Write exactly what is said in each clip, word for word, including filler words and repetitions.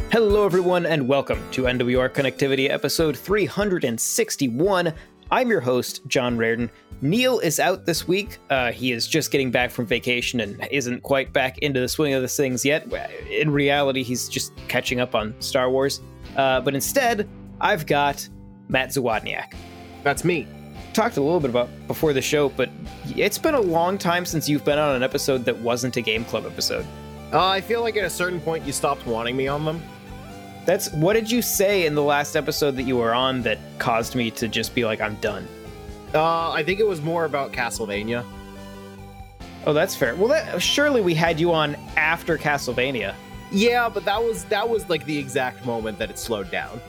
Hello, everyone, and welcome to N W R Connectivity episode three hundred sixty-one. I'm your host, John Reardon. Neil is out this week. Uh, he is just getting back from vacation and isn't quite back into the swing of the things yet. In reality, he's just catching up on Star Wars. Uh, but instead, I've got Matt Zawodniak. That's me. Talked a little bit about before the show, but it's been a long time since you've been on an episode that wasn't a Game Club episode. Uh, I feel like at a certain point you stopped wanting me on them. That's what did you say in the last episode that you were on that caused me to just be like, I'm done? Uh, I think it was more about Castlevania. Oh, that's fair. Well, that, surely we had you on after Castlevania. Yeah, but that was that was like the exact moment that it slowed down.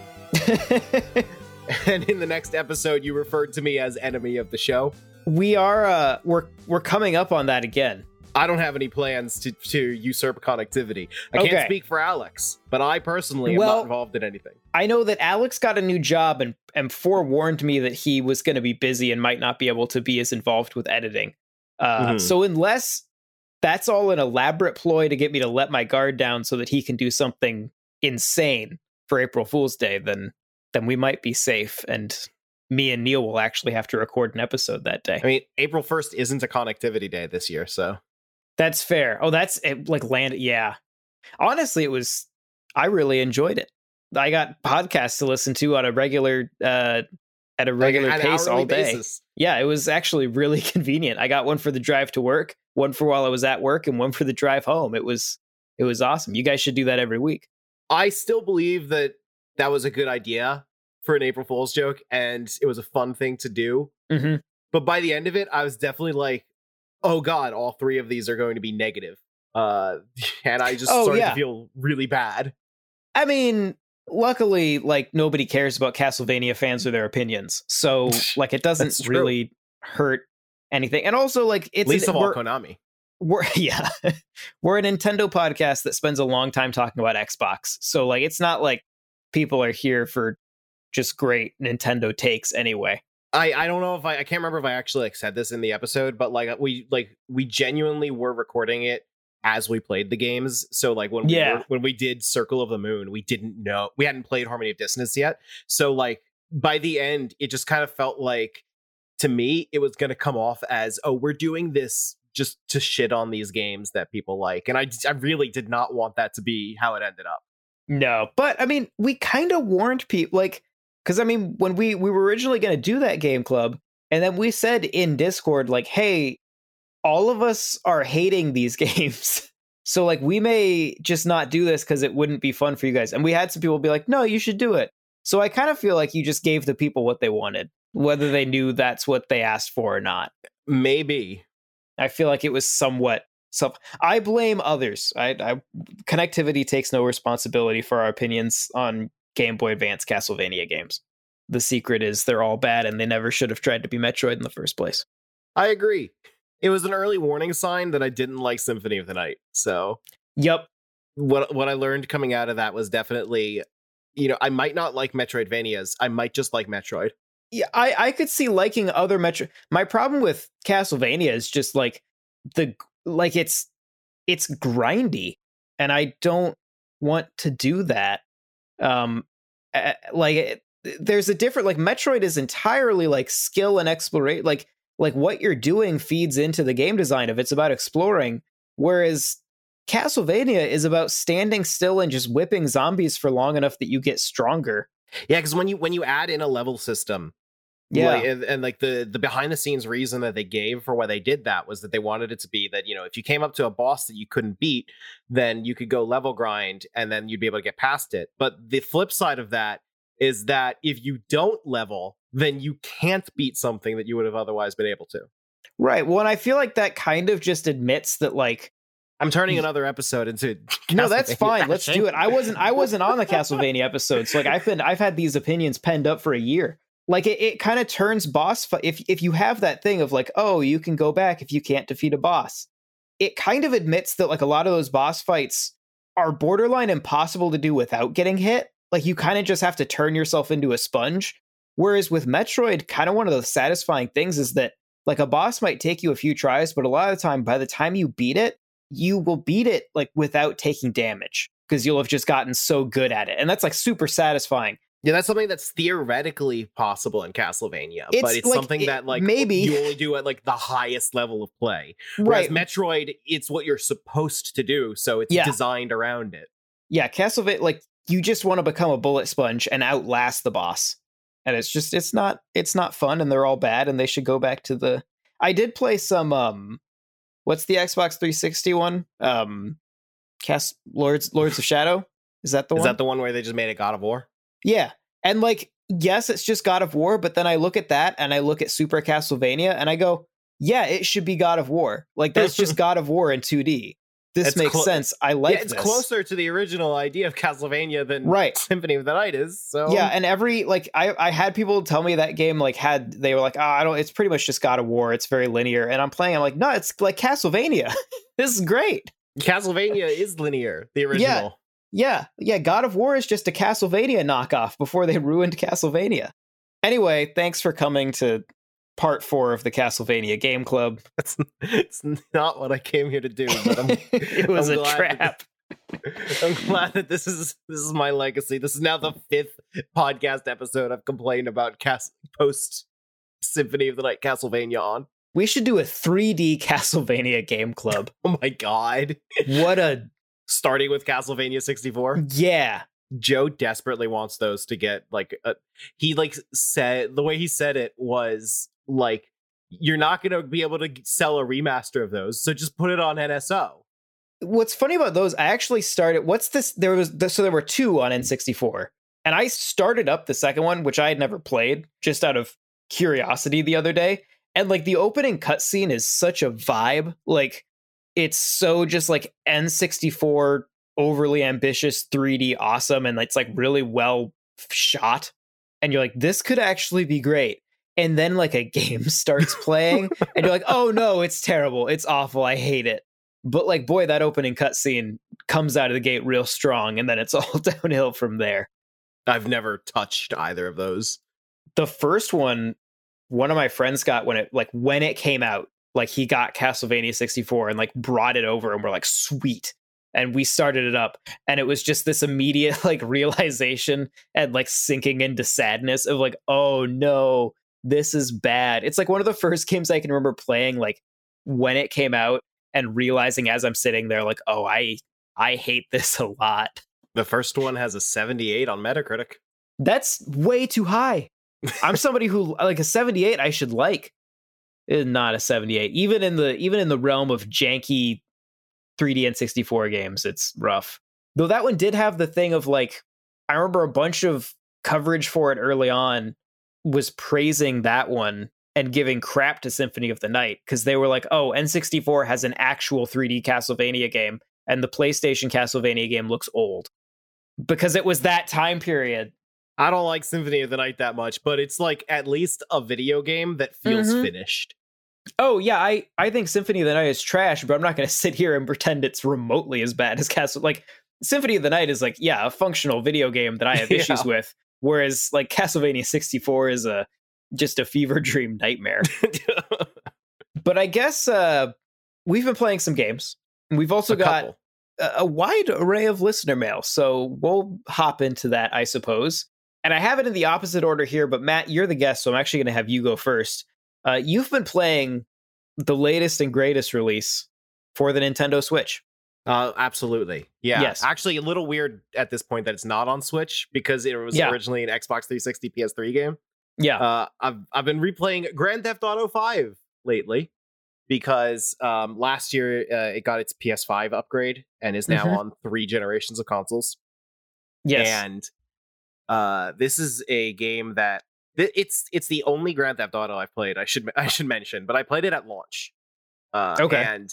And in the next episode, you referred to me as enemy of the show. We are uh, we're we're coming up on that again. I don't have any plans to, to usurp connectivity. I can't okay. speak for Alex, but I personally am well, not involved in anything. I know that Alex got a new job and, and forewarned me that he was going to be busy and might not be able to be as involved with editing. Uh, mm-hmm. So unless that's all an elaborate ploy to get me to let my guard down so that he can do something insane for April Fool's Day, then then we might be safe. And me and Neil will actually have to record an episode that day. I mean, April first isn't a connectivity day this year, so... That's fair. Oh, that's it, like land. Yeah. Honestly, it was, I really enjoyed it. I got podcasts to listen to on a regular, uh, at a regular like pace all day. Basis. Yeah. It was actually really convenient. I got one for the drive to work, one for while I was at work, and one for the drive home. It was, it was awesome. You guys should do that every week. I still believe that that was a good idea for an April Fool's joke, and it was a fun thing to do. Mm-hmm. But by the end of it, I was definitely like, oh god, all three of these are going to be negative. Uh, and I just oh, started yeah. to feel really bad. I mean, luckily, like, nobody cares about Castlevania fans or their opinions. So, like, it doesn't really hurt anything. And also, like, it's... Least an, of all, we're, Konami. We're, yeah. We're a Nintendo podcast that spends a long time talking about Xbox. So, like, it's not like people are here for just great Nintendo takes anyway. I, I don't know if I I can't remember if I actually like said this in the episode, but like we like we genuinely were recording it as we played the games. So like when yeah. we were, when we did Circle of the Moon, we didn't know we hadn't played Harmony of Dissonance yet. So like by the end, it just kind of felt like to me it was going to come off as, oh, we're doing this just to shit on these games that people like, and I I really did not want that to be how it ended up. No, but I mean, we kind of warned people like. Because, I mean, when we, we were originally going to do that game club, and then we said in Discord, like, hey, all of us are hating these games. So, like, we may just not do this because it wouldn't be fun for you guys. And we had some people be like, no, you should do it. So I kind of feel like you just gave the people what they wanted, whether they knew that's what they asked for or not. Maybe. I feel like it was somewhat... So I blame others. I, I Connectivity takes no responsibility for our opinions on Game Boy Advance Castlevania games. The secret is they're all bad and they never should have tried to be Metroid in the first place. I agree. It was an early warning sign that I didn't like Symphony of the Night. So, yep. What what I learned coming out of that was definitely, you know, I might not like Metroidvanias. I might just like Metroid. Yeah, I, I could see liking other Metro. My problem with Castlevania is just like the like it's it's grindy, and I don't want to do that. Um, uh, like it, there's a different like Metroid is entirely like skill and exploration. Like like what you're doing feeds into the game design of it's about exploring, whereas Castlevania is about standing still and just whipping zombies for long enough that you get stronger. Yeah, because when you when you add in a level system, yeah, like, and, and like the the behind the scenes reason that they gave for why they did that was that they wanted it to be that, you know, if you came up to a boss that you couldn't beat, then you could go level grind and then you'd be able to get past it. But the flip side of that is that if you don't level, then you can't beat something that you would have otherwise been able to. Right. Well, and I feel like that kind of just admits that, like, I'm turning another episode into no, that's fine. Let's do it. I wasn't I wasn't on the Castlevania episode, so like I've been I've had these opinions penned up for a year. Like it, it kind of turns boss fi- if if you have that thing of like, oh, you can go back if you can't defeat a boss. It kind of admits that like a lot of those boss fights are borderline impossible to do without getting hit. Like you kind of just have to turn yourself into a sponge. Whereas with Metroid, kind of one of the satisfying things is that like a boss might take you a few tries, but a lot of the time, by the time you beat it, you will beat it like without taking damage. because you'll have just gotten so good at it. And that's like super satisfying. Yeah, that's something that's theoretically possible in Castlevania, It's but it's like- something it- that like maybe- you only do at like the highest level of play. Whereas Right. Metroid, it's what you're supposed to do, so it's Yeah. designed around it. Yeah, Castlevania, like you just want to become a bullet sponge and outlast the boss. And it's just it's not it's not fun, and they're all bad, and they should go back to the I did play some um what's the Xbox three sixty one? Um Cast Lords Lords of Shadow? Is that the Is one? that the one where they just made a God of War? Yeah. And like, yes, it's just God of War, but then I look at that and I look at Super Castlevania and I go, yeah, it should be God of War. Like that's just God of War in two D. This It's makes clo- sense. I like yeah, it's this. closer to the original idea of Castlevania than Right. Symphony of the Night is. So Yeah, and every like I I had people tell me that game like had they were like, oh, I don't it's pretty much just God of War. It's very linear. And I'm playing, I'm like, no, it's like Castlevania. This is great. Castlevania is linear, the original. Yeah, yeah, God of War is just a Castlevania knockoff before they ruined Castlevania. Anyway, thanks for coming to part four of the Castlevania Game Club. It's, it's not what I came here to do, but I'm, It was I'm a glad trap. that- I'm glad that this is this is my legacy. This is now the fifth podcast episode I've complained about Cas- post Symphony of the Night Castlevania on. We should do a three D Castlevania Game Club. Oh my god. What a Starting with Castlevania sixty-four. yeah. Joe desperately wants those to get like a, he like said the way he said it was like you're not going to be able to sell a remaster of those, so just put it on N S O. What's funny about those, I actually started what's this there was so there were two on N sixty-four. And I started up the second one, which I had never played, just out of curiosity the other day. And like the opening cutscene is such a vibe. Like it's so just like N sixty-four overly ambitious three D awesome, and it's like really well shot. And you're like, this could actually be great. And then like a game starts playing, and you're like, oh no, it's terrible. It's awful. I hate it. But like, boy, that opening cutscene comes out of the gate real strong, and then it's all downhill from there. I've never touched either of those. The first one, one of my friends got when it like when it came out, like he got Castlevania sixty-four and like brought it over, and we're like, sweet. And we started it up, and it was just this immediate like realization and like sinking into sadness of like, oh no, this is bad. It's like one of the first games I can remember playing like when it came out and realizing as I'm sitting there like, oh, I I hate this a lot. The first one has a seventy-eight on Metacritic. That's way too high. I'm somebody who like a seventy-eight I should like. Is not a seventy-eight. Even in the even in the realm of janky three D and sixty-four games, it's rough. Though that one did have the thing of like, I remember a bunch of coverage for it early on was praising that one and giving crap to Symphony of the Night because they were like, oh, N sixty-four has an actual three D Castlevania game and the PlayStation Castlevania game looks old because it was that time period. I don't like Symphony of the Night that much, but it's like at least a video game that feels Mhm. finished. Oh yeah, I, I think Symphony of the Night is trash, but I'm not going to sit here and pretend it's remotely as bad as Castle. Like Symphony of the Night is like, yeah, a functional video game that I have Yeah. issues with, whereas like Castlevania sixty-four is a just a fever dream nightmare. But I guess uh, we've been playing some games. We've also A got couple. a, a wide array of listener mail, so we'll hop into that, I suppose. And I have it in the opposite order here, but Matt, you're the guest, so I'm actually going to have you go first. Uh, you've been playing the latest and greatest release for the Nintendo Switch. Uh, absolutely. Yeah. Yes. Actually, a little weird at this point that it's not on Switch because it was Yeah. originally an Xbox three sixty P S three game. Yeah. Uh, I've I've been replaying Grand Theft Auto five lately because um, last year uh, it got its P S five upgrade and is now Mhm. on three generations of consoles. yes. And uh, this is a game that th- it's it's the only Grand Theft Auto I've played. I should I should mention, but I played it at launch. Uh, Okay. And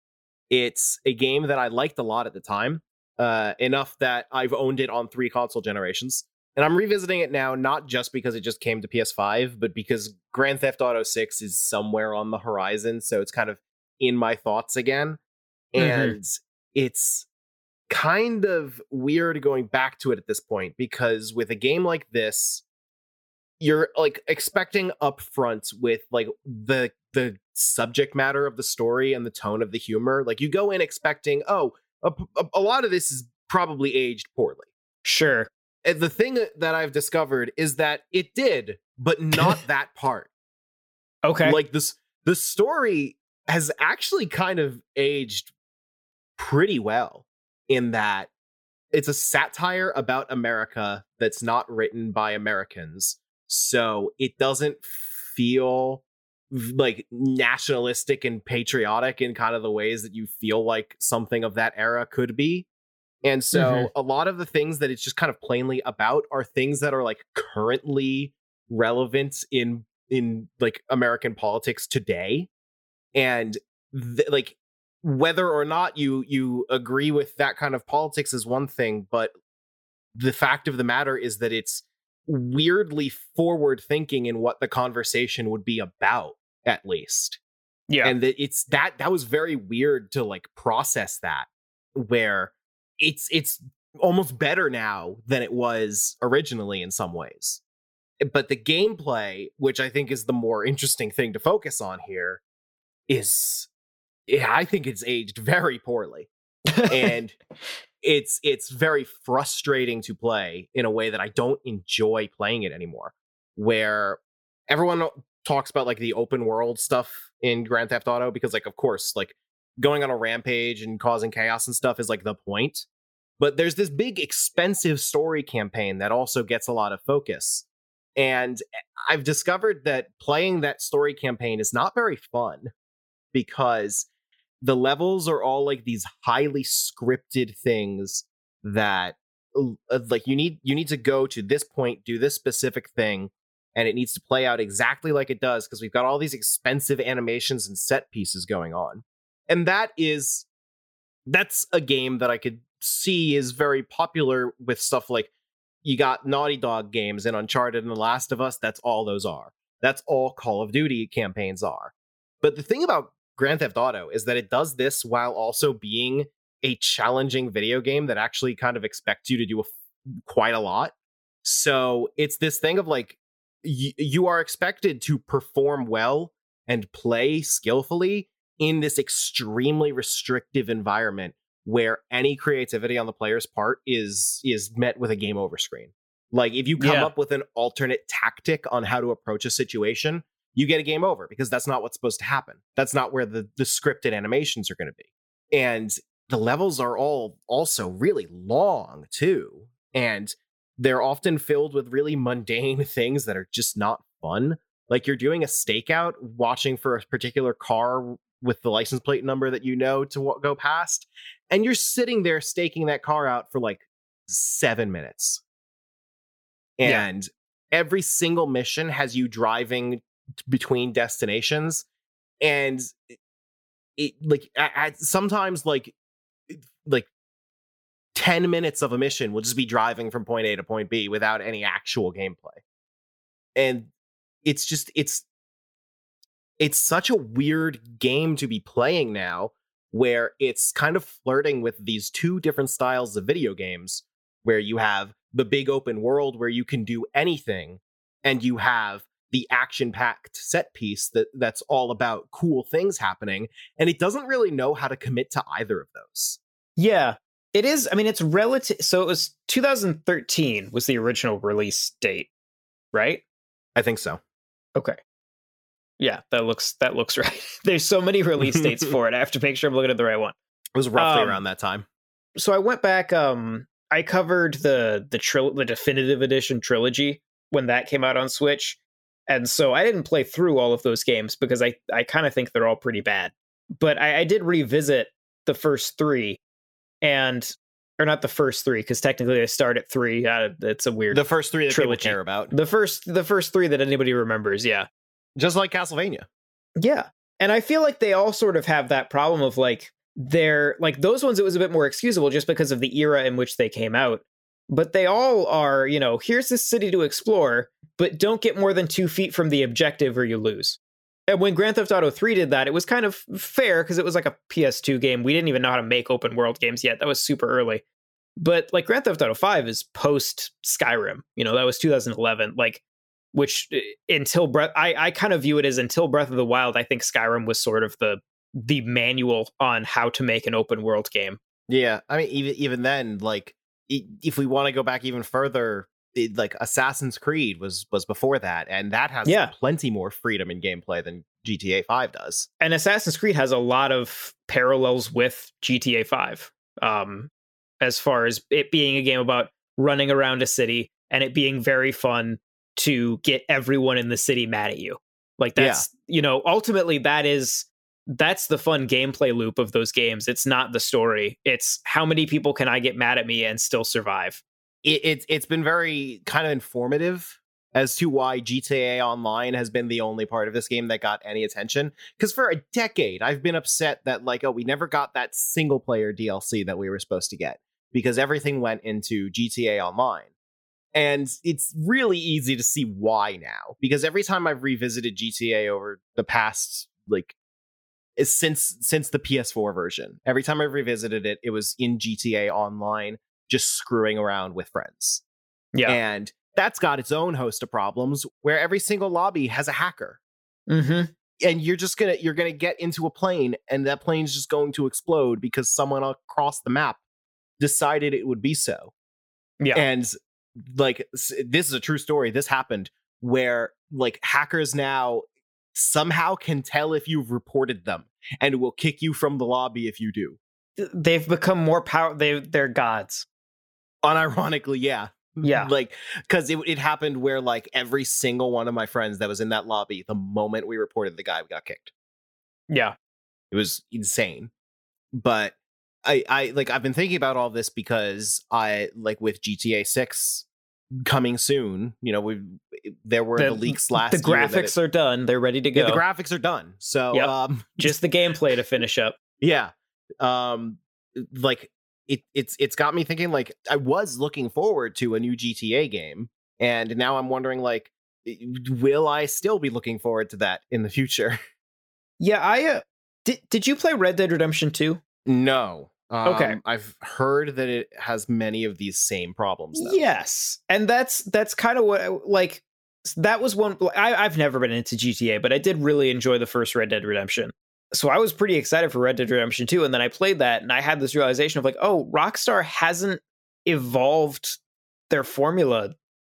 it's a game that I liked a lot at the time, uh, enough that I've owned it on three console generations. And I'm revisiting it now, not just because it just came to P S five, but because Grand Theft Auto six is somewhere on the horizon. So it's kind of in my thoughts again. Mhm. And it's kind of weird going back to it at this point, because with a game like this, you're like expecting upfront with like the the subject matter of the story and the tone of the humor. Like you go in expecting, oh, a, a, a lot of this is probably aged poorly. Sure. And the thing that I've discovered is that it did, but not that part. Okay. Like this, the story has actually kind of aged pretty well in that it's a satire about America that's not written by Americans. So it doesn't feel like nationalistic and patriotic in kind of the ways that you feel like something of that era could be. And so mm-hmm. a lot of the things that it's just kind of plainly about are things that are like currently relevant in in like American politics today. And th- like whether or not you you agree with that kind of politics is one thing, but the fact of the matter is that it's weirdly forward thinking in what the conversation would be about, at least. Yeah. And that it's that that was very weird to like process that, where it's it's almost better now than it was originally in some ways. But the gameplay, which I think is the more interesting thing to focus on here, is yeah, I think it's aged very poorly. And it's it's very frustrating to play in a way that I don't enjoy playing it anymore. Where everyone talks about like the open world stuff in Grand Theft Auto, because like, of course, like going on a rampage and causing chaos and stuff is like the point. But there's this big expensive story campaign that also gets a lot of focus. And I've discovered that playing that story campaign is not very fun, because the levels are all like these highly scripted things that like you need you need to go to this point, do this specific thing, and it needs to play out exactly like it does, because we've got all these expensive animations and set pieces going on. And that is that's a game that I could see is very popular with stuff like you got Naughty Dog games and Uncharted and The Last of Us. That's all those are. That's all Call of Duty campaigns are. But the thing about Grand Theft Auto is that it does this while also being a challenging video game that actually kind of expects you to do a, quite a lot. So it's this thing of like, y- you are expected to perform well and play skillfully in this extremely restrictive environment where any creativity on the player's part is is met with a game over screen. Like if you come yeah. up with an alternate tactic on how to approach a situation, you get a game over, because that's not what's supposed to happen. That's not where the, the scripted animations are going to be. And the levels are all also really long too. And they're often filled with really mundane things that are just not fun. Like you're doing a stakeout, watching for a particular car with the license plate number that you know to w- go past. And you're sitting there staking that car out for like seven minutes. And yeah. every single mission has you driving between destinations, and it, it like at, sometimes like like ten minutes of a mission will just be driving from point A to point B without any actual gameplay. And it's just it's it's such a weird game to be playing now, where it's kind of flirting with these two different styles of video games, where you have the big open world where you can do anything, and you have the action-packed set piece that that's all about cool things happening, and it doesn't really know how to commit to either of those. Yeah, it is. I mean, it's relative. So it was two thousand thirteen was the original release date, right? I think so. Okay. Yeah, that looks that looks right. There's so many release dates for it. I have to make sure I'm looking at the right one. It was roughly um, around that time. So I went back. Um, I covered the the tril- the definitive edition trilogy when that came out on Switch. And so I didn't play through all of those games because I, I kind of think they're all pretty bad. But I, I did revisit the first three, and or not the first three, because technically they start at three. Uh, it's a weird the first three that trilogy. People care about. The first the first three that anybody remembers, yeah. Just like Castlevania. Yeah. And I feel like they all sort of have that problem of like they're like those ones, it was a bit more excusable just because of the era in which they came out. But they all are, you know, here's this city to explore, but don't get more than two feet from the objective or you lose. And when Grand Theft Auto three did that, it was kind of fair because it was like a P S two game. We didn't even know how to make open world games yet. That was super early. But like Grand Theft Auto five is post Skyrim. You know, that was two thousand eleven. Like, which until Breath, I, I kind of view it as until Breath of the Wild, I think Skyrim was sort of the the manual on how to make an open world game. Yeah, I mean, even even then, like i- if we want to go back even further, it, like Assassin's Creed was was before that, and that has Yeah. plenty more freedom in gameplay than G T A five does. And Assassin's Creed has a lot of parallels with G T A five, um, as far as it being a game about running around a city and it being very fun to get everyone in the city mad at you. Like that's, you know, ultimately that is that's the fun gameplay loop of those games. It's not the story. It's how many people can I get mad at me and still survive? It, it's it's been very kind of informative as to why G T A Online has been the only part of this game that got any attention. Because for a decade, I've been upset that like, oh, we never got that single player D L C that we were supposed to get because everything went into G T A Online. And it's really easy to see why now, because every time I've revisited G T A over the past, like, is since since the P S four version, every time I've revisited it, it was in G T A Online, just screwing around with friends. Yeah. And that's got its own host of problems where every single lobby has a hacker. Mm-hmm. And you're just gonna you're gonna get into a plane, and that plane's just going to explode because someone across the map decided it would be so. Yeah. And like, this is a true story. This happened where like hackers now somehow can tell if you've reported them and will kick you from the lobby if you do. They've become more power. They they're gods. Unironically, yeah. Yeah. Like, because it, it happened where like every single one of my friends that was in that lobby, the moment we reported the guy, we got kicked. Yeah. It was insane. But I, I like I've been thinking about all this because I like with G T A six coming soon, you know, we there were the, the leaks last the year. The graphics it, are done. They're ready to go. Yeah, the graphics are done. So yep. um just the gameplay to finish up. Yeah. Um like it it's it's got me thinking, like, I was looking forward to a new G T A game, and now I'm wondering, like, will I still be looking forward to that in the future? Yeah, I uh, did did you play Red Dead Redemption two? No. Um, okay. I've heard that it has many of these same problems, though. Yes. And that's that's kind of what, like, that was one. I, I've never been into G T A, but I did really enjoy the first Red Dead Redemption. So I was pretty excited for Red Dead Redemption two. And then I played that and I had this realization of like, oh, Rockstar hasn't evolved their formula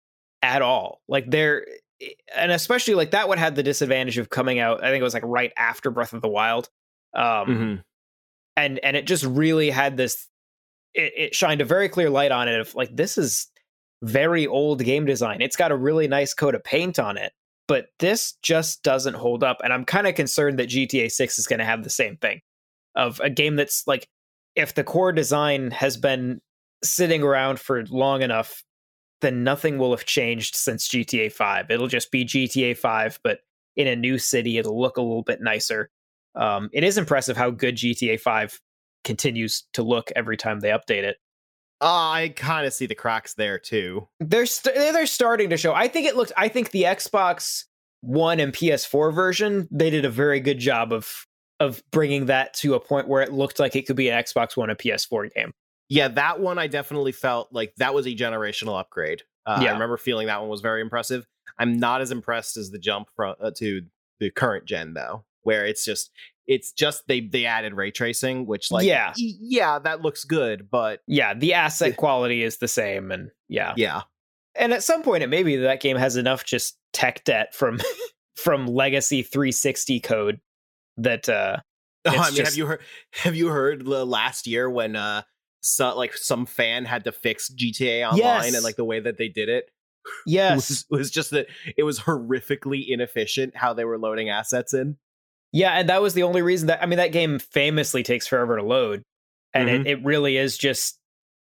at all. Like they're, and especially like that one had the disadvantage of coming out, I think it was like right after Breath of the Wild. Um, mm-hmm. And and it just really had this, it, it shined a very clear light on it of like, this is very old game design. It's got a really nice coat of paint on it, but this just doesn't hold up. And I'm kind of concerned that G T A six is going to have the same thing of a game that's like, if the core design has been sitting around for long enough, then nothing will have changed since G T A five. It'll just be G T A five, but in a new city, it'll look a little bit nicer. Um, it is impressive how good G T A five continues to look every time they update it. Uh, I kind of see the cracks there too. They're st- they're starting to show. I think it looks. I think the Xbox One and P S four version, they did a very good job of of bringing that to a point where it looked like it could be an Xbox One and P S four game. Yeah, that one I definitely felt like that was a generational upgrade. Uh, yeah. I remember feeling that one was very impressive. I'm not as impressed as the jump from uh, to the current gen though, where it's just it's just they they added ray tracing, which like yeah e- yeah that looks good, but yeah the asset quality is the same, and yeah yeah and at some point it may be that game has enough just tech debt from from legacy three sixty code that uh oh, I mean, just... have you heard have you heard last year when uh so like some fan had to fix G T A Online yes. and like the way that they did it yes was, was just that it was horrifically inefficient how they were loading assets in. Yeah, and that was the only reason that, I mean, that game famously takes forever to load. And mm-hmm. it, it really is just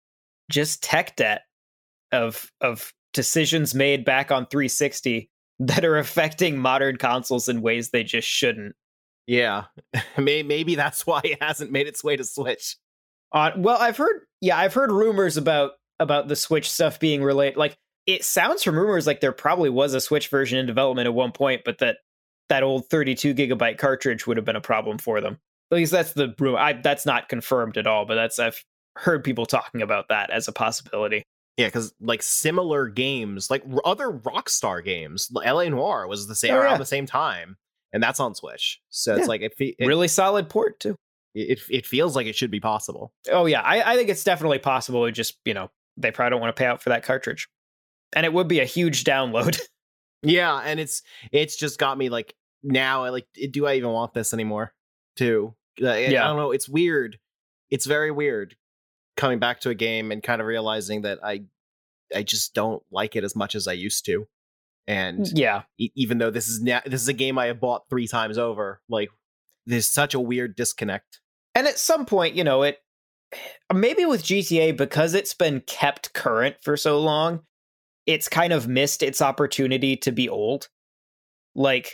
just tech debt of of decisions made back on three sixty that are affecting modern consoles in ways they just shouldn't. Yeah, maybe that's why it hasn't made its way to Switch. Uh, well, I've heard, yeah, I've heard rumors about about the Switch stuff being related. Like, it sounds from rumors like there probably was a Switch version in development at one point, but that that old thirty-two gigabyte cartridge would have been a problem for them. At least that's the rumor. I, that's not confirmed at all, but that's I've heard people talking about that as a possibility. Yeah, because like similar games, like other Rockstar games, L A Noire was the same oh, around yeah. the same time, and that's on Switch. So yeah. it's like it, it really solid port too. It it feels like it should be possible. Oh yeah, I, I think it's definitely possible. It just, you know, they probably don't want to pay out for that cartridge. And it would be a huge download. Yeah, and it's it's just got me like now I like do I even want this anymore? Too. Uh, yeah. I don't know, it's weird. It's very weird coming back to a game and kind of realizing that I I just don't like it as much as I used to. And yeah, e- even though this is na- this is a game I have bought three times over, like there's such a weird disconnect. And at some point, you know, it maybe with G T A, because it's been kept current for so long, it's kind of missed its opportunity to be old. Like,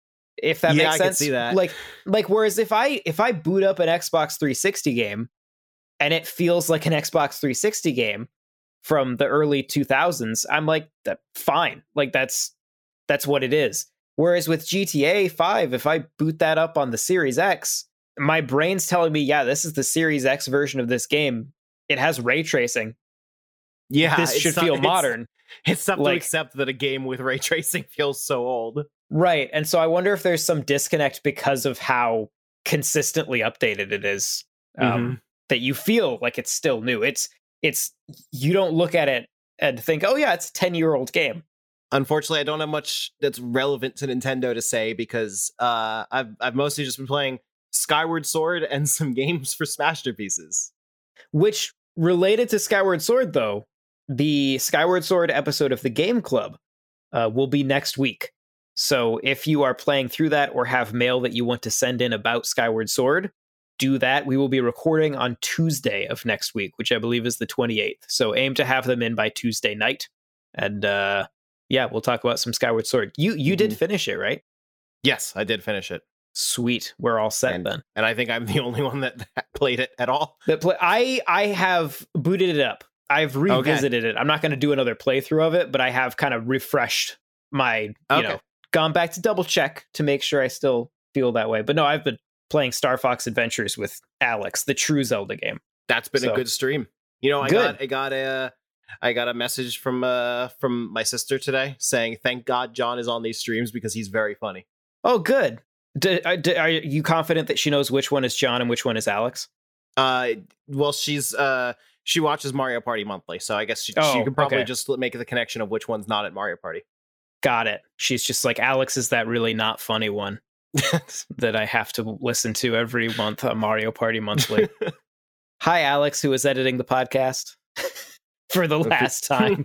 if that yeah, makes I sense. Can see that. Like, like whereas if I if I boot up an Xbox three sixty game and it feels like an Xbox three sixty game from the early two thousands, I'm like, that fine. Like that's that's what it is. Whereas with G T A five, if I boot that up on the Series X, my brain's telling me, yeah, this is the Series X version of this game. It has ray tracing. Yeah, this should tough, feel it's, modern. It's tough like, to accept that a game with ray tracing feels so old. Right. And so I wonder if there's some disconnect because of how consistently updated it is. Um, mm-hmm. That you feel like it's still new. It's it's you don't look at it and think, oh yeah, it's a ten-year-old game. Unfortunately, I don't have much that's relevant to Nintendo to say because uh, I've I've mostly just been playing Skyward Sword and some games for Smasterpieces. Which, related to Skyward Sword, though, the Skyward Sword episode of the Game Club uh, will be next week. So if you are playing through that or have mail that you want to send in about Skyward Sword, do that. We will be recording on Tuesday of next week, which I believe is the twenty-eighth. So aim to have them in by Tuesday night. And uh, yeah, we'll talk about some Skyward Sword. You you mm-hmm. did finish it, right? Yes, I did finish it. Sweet. We're all set and, then. And I think I'm the only one that, that played it at all. That play- I, I have booted it up. I've revisited okay. it. I'm not going to do another playthrough of it, but I have kind of refreshed my, you okay. know, gone back to double check to make sure I still feel that way. But no, I've been playing Star Fox Adventures with Alex, the true Zelda game. That's been so, a good stream. You know, I good. got I got a I got a message from uh from my sister today saying, "Thank God John is on these streams because he's very funny." Oh, good. Do, do, are you confident that she knows which one is John and which one is Alex? Uh, well, she's uh she watches Mario Party monthly, so I guess she, oh, she can probably okay. just make the connection of which one's not at Mario Party. Got it. She's just like, Alex is that really not funny one that I have to listen to every month on Mario Party monthly. Hi, Alex, who is editing the podcast for the last time.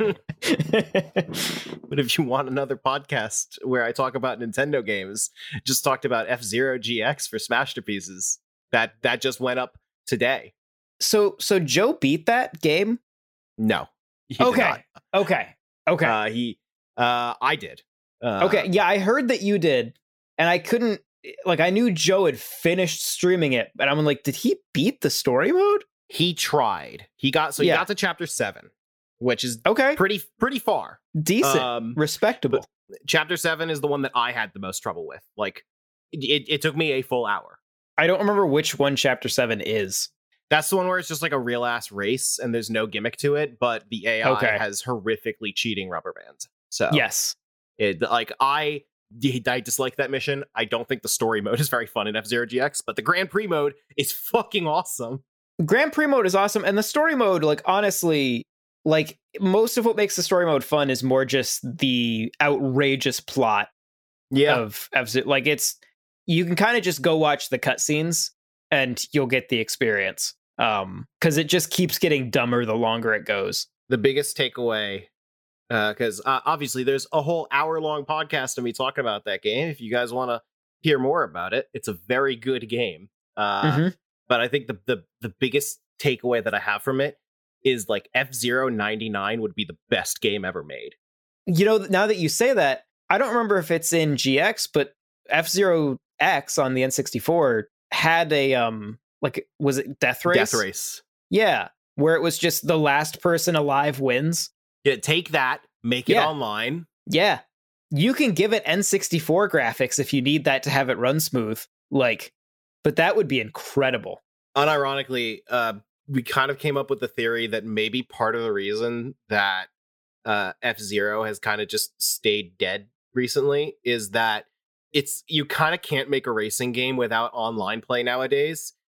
But if you want another podcast where I talk about Nintendo games, just talked about F-Zero G X for Smasterpieces. That that just went up today. So so Joe beat that game? No. Okay. Okay. Okay. Uh, he uh I did. Uh, okay. Yeah, I heard that you did. And I couldn't, like, I knew Joe had finished streaming it, but I'm like, did he beat the story mode? He tried. He got, so he yeah. got to chapter seven, which is okay, pretty, pretty far. Decent, um, respectable. Chapter seven is the one that I had the most trouble with. Like, it, it took me a full hour. I don't remember which one chapter seven is. That's the one where it's just like a real ass race and there's no gimmick to it, but the A I okay. has horrifically cheating rubber bands. So, yes, it, like, I. I dislike that mission. I don't think the story mode is very fun in F-Zero G X, but the Grand Prix mode is fucking awesome. Grand Prix mode is awesome, and the story mode, like, honestly, like, most of what makes the story mode fun is more just the outrageous plot yeah. of F-Zero. Like, it's, you can kind of just go watch the cutscenes, and you'll get the experience, um, because it just keeps getting dumber the longer it goes. The biggest takeaway... Because uh, uh, obviously there's a whole hour-long podcast of me talking about that game. If you guys want to hear more about it, it's a very good game. Uh, mm-hmm. But I think the, the the biggest takeaway that I have from it is like F-Zero ninety-nine would be the best game ever made. You know, now that you say that, I don't remember if it's in G X, but F-Zero X on the N sixty-four had a, um, like, was it Death Race? Death Race. Yeah, where it was just the last person alive wins. Yeah, take that, make it yeah. online. Yeah. You can give it N sixty-four graphics if you need that to have it run smooth. Like, but that would be incredible. Unironically, uh, we kind of came up with the theory that maybe part of the reason that uh, F-Zero has kind of just stayed dead recently is that it's you kind of can't make a racing game without online play nowadays.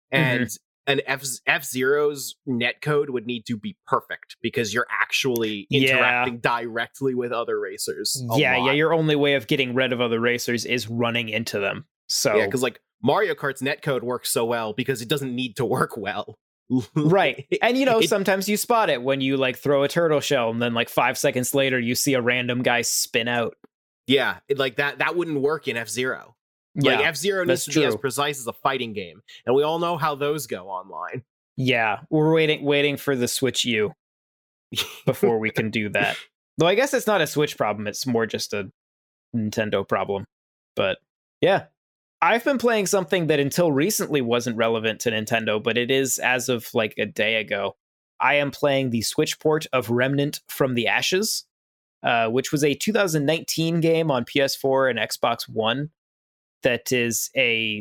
And mm-hmm. an F F-Zero's netcode would need to be perfect because you're actually Yeah. interacting directly with other racers. a Yeah, yeah. lot. Your only way of getting rid of other racers is running into them. So Yeah, because like Mario Kart's netcode works so well because it doesn't need to work well. right. And you know, It- sometimes you spot it when you like throw a turtle shell and then like five seconds later you see a random guy spin out. Yeah, it, like that that wouldn't work in F-Zero. Like Yeah, F-Zero needs that's to be as true. precise as a fighting game. And we all know how those go online. Yeah, we're waiting waiting for the Switch U before we can do that. Though I guess it's not a Switch problem, it's more just a Nintendo problem. But yeah, I've been playing something that until recently wasn't relevant to Nintendo, but it is as of like a day ago. I am playing the Switch port of Remnant from the Ashes, uh, which was a two thousand nineteen game on P S four and Xbox One. That is a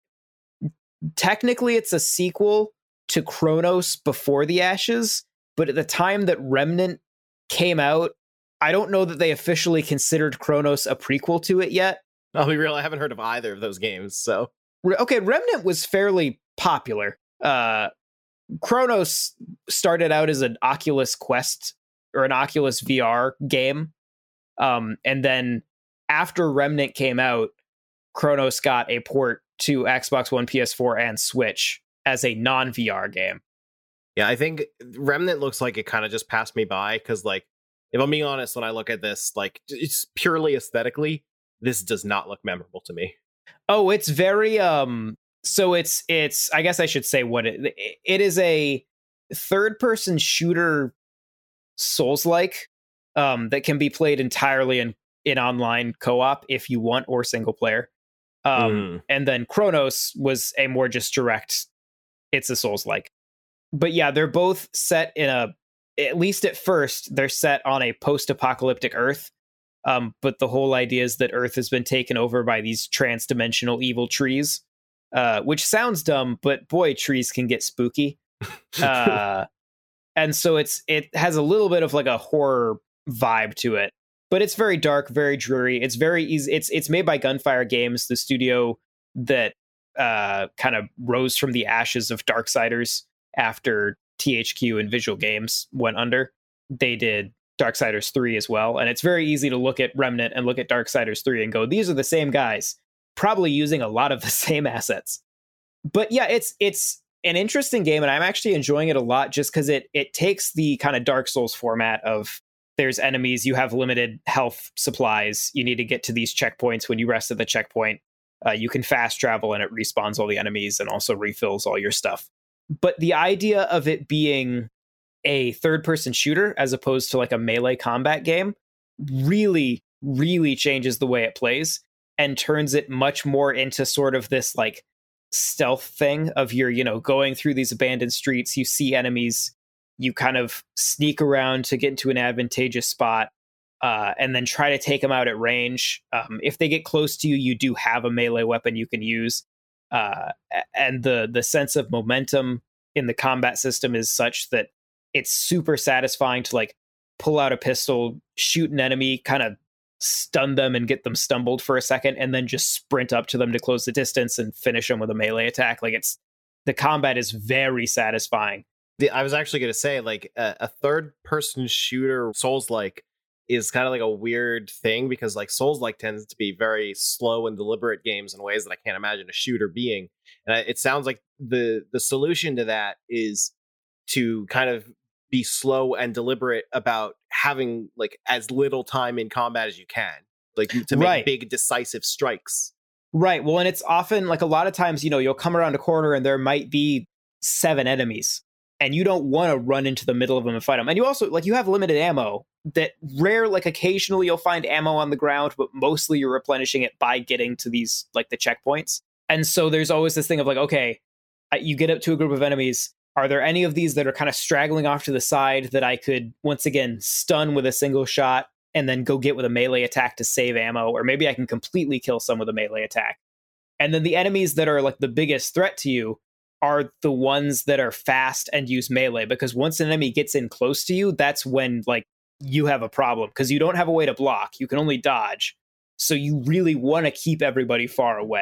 technically it's a sequel to Chronos Before the Ashes, but at the time that Remnant came out, I don't know that they officially considered Chronos a prequel to it yet. I'll be real, I haven't heard of either of those games, so. Okay, Remnant was fairly popular. Uh, Chronos started out as an Oculus Quest or an Oculus V R game. Um, and then after Remnant came out, Chronos got a port to Xbox One, P S four, and Switch as a non-V R game. Yeah, I think Remnant looks like it kind of just passed me by because, like, if I'm being honest, when I look at this, like, it's purely aesthetically, this does not look memorable to me. Oh, it's very um so it's it's I guess I should say what it it is a third person shooter Souls-like um that can be played entirely in in online co-op if you want, or single player. Um Mm. and then Chronos was a more just direct, it's a Souls-like. But yeah, they're both set in a, at least at first, they're set on a post-apocalyptic Earth. Um, but the whole idea is that Earth has been taken over by these trans-dimensional evil trees, uh, which sounds dumb, but boy, trees can get spooky. Uh, and so it's it has a little bit of like a horror vibe to it, but it's very dark, very dreary. It's very easy. It's it's made by Gunfire Games, the studio that uh, kind of rose from the ashes of Darksiders after T H Q and Visual Games went under. They did Darksiders three as well, and it's very easy to look at Remnant and look at Darksiders three and go, these are the same guys, probably using a lot of the same assets. But yeah, it's it's an interesting game, and I'm actually enjoying it a lot just because it it takes the kind of Dark Souls format of there's enemies, you have limited health supplies, you need to get to these checkpoints. When you rest at the checkpoint, uh, you can fast travel and it respawns all the enemies and also refills all your stuff. But the idea of it being a third-person shooter as opposed to like a melee combat game really, really changes the way it plays and turns it much more into sort of this like stealth thing of you're, you know, going through these abandoned streets, you see enemies, you kind of sneak around to get into an advantageous spot, uh, and then try to take them out at range. Um, if they get close to you, you do have a melee weapon you can use. Uh, and the the sense of momentum in the combat system is such that it's super satisfying to like pull out a pistol, shoot an enemy, kind of stun them and get them stumbled for a second, and then just sprint up to them to close the distance and finish them with a melee attack. Like it's the combat is very satisfying. The, I was actually going to say, like, a, a third-person shooter Souls-like is kind of like a weird thing because, like, Souls-like tends to be very slow and deliberate games in ways that I can't imagine a shooter being. And I, it sounds like the the solution to that is to kind of be slow and deliberate about having like as little time in combat as you can, like to make Right. big decisive strikes. Right. Well, and it's often like a lot of times, you know, you'll come around a corner and there might be seven enemies and you don't want to run into the middle of them and fight them. And you also like you have limited ammo that rare, like occasionally you'll find ammo on the ground, but mostly you're replenishing it by getting to these like the checkpoints. And so there's always this thing of like, OK, you get up to a group of enemies. Are there any of these that are kind of straggling off to the side that I could, once again, stun with a single shot and then go get with a melee attack to save ammo? Or maybe I can completely kill some with a melee attack. And then the enemies that are like the biggest threat to you are the ones that are fast and use melee. Because once an enemy gets in close to you, that's when like you have a problem because you don't have a way to block. You can only dodge. So you really want to keep everybody far away.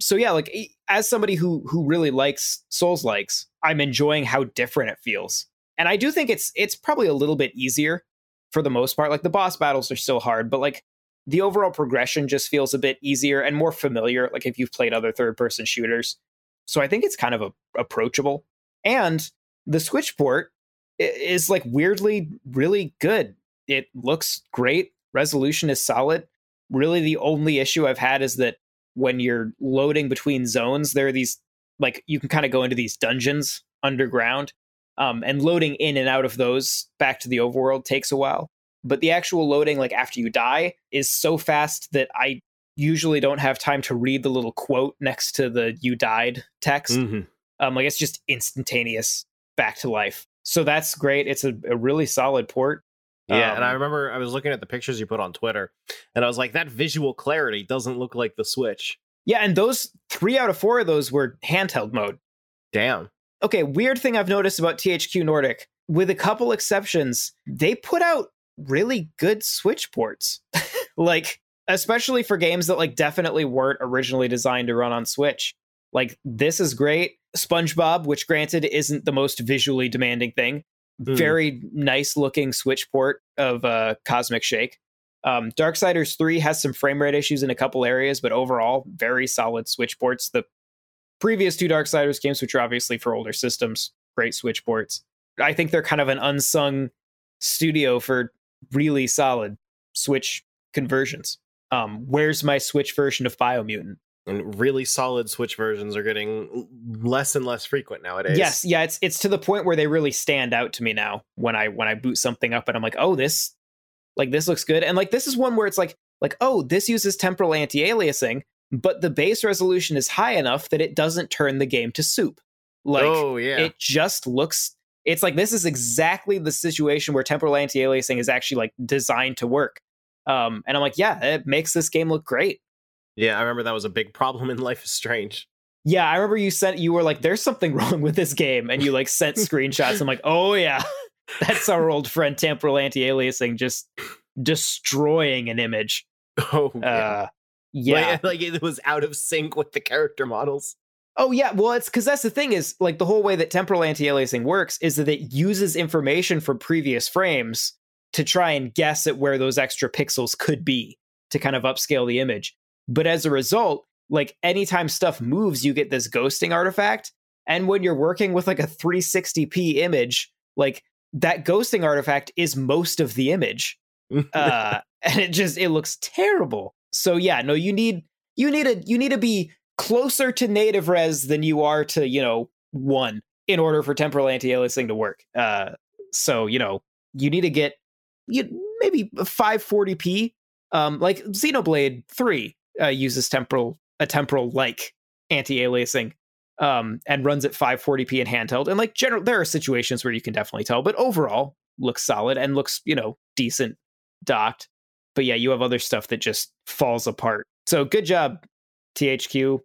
so yeah, like e- as somebody who who really likes Souls likes, I'm enjoying how different it feels. And I do think it's it's probably a little bit easier for the most part. Like the boss battles are still hard, but like the overall progression just feels a bit easier and more familiar, like if you've played other third person shooters. So I think it's kind of a, approachable. And the Switch port i- is like weirdly really good. It looks great. Resolution is solid. Really, the only issue I've had is that when you're loading between zones, there are these, like, you can kind of go into these dungeons underground, um, and loading in and out of those back to the overworld takes a while. But the actual loading, like after you die, is so fast that I usually don't have time to read the little quote next to the "you died" text. Mm-hmm. Um, like it's just instantaneous back to life. So that's great. It's a, a really solid port. Yeah, Um, and I remember I was looking at the pictures you put on Twitter, and I was like, that visual clarity doesn't look like the Switch. Yeah, and those three out of four of those were handheld mode. Damn. Okay, weird thing I've noticed about T H Q Nordic, with a couple exceptions, they put out really good Switch ports. Like, especially for games that like definitely weren't originally designed to run on Switch. Like, this is great. SpongeBob, which granted isn't the most visually demanding thing, Mm. very nice looking Switch port of uh, Cosmic Shake. Um, Darksiders three has some frame rate issues in a couple areas, but overall, very solid Switch ports. The previous two Darksiders games, which are obviously for older systems, great Switch ports. I think they're kind of an unsung studio for really solid Switch conversions. Um, where's my Switch version of Biomutant? And really solid Switch versions are getting less and less frequent nowadays. Yes, yeah, it's it's to the point where they really stand out to me now when I when I boot something up and I'm like, oh, this like this looks good. And like this is one where it's like like, oh, this uses temporal anti-aliasing, but the base resolution is high enough that it doesn't turn the game to soup. Like oh, yeah. it just looks it's like this is exactly the situation where temporal anti-aliasing is actually like designed to work. Um, and I'm like, yeah, it makes this game look great. Yeah, I remember that was a big problem in Life is Strange. Yeah, I remember you sent you were like, there's something wrong with this game, and you like sent screenshots. I'm like, oh yeah, that's our old friend temporal anti-aliasing just destroying an image. Oh yeah. Uh, yeah. Like, like it was out of sync with the character models. Oh yeah, well it's because that's the thing is like the whole way that temporal anti-aliasing works is that it uses information from previous frames to try and guess at where those extra pixels could be to kind of upscale the image. But as a result, like anytime stuff moves, you get this ghosting artifact. And when you're working with like a three sixty p image, like that ghosting artifact is most of the image. uh, and it just it looks terrible. So yeah, no, you need you need a you need to be closer to native res than you are to, you know, one in order for temporal anti-aliasing to work. Uh, so you know, you need to get you maybe five forty p. Um, like Xenoblade three uh, uses temporal a temporal like anti-aliasing, um, and runs at five forty p in handheld. And like general, there are situations where you can definitely tell, but overall looks solid and looks, you know, decent docked. But yeah, you have other stuff that just falls apart. So good job, T H Q.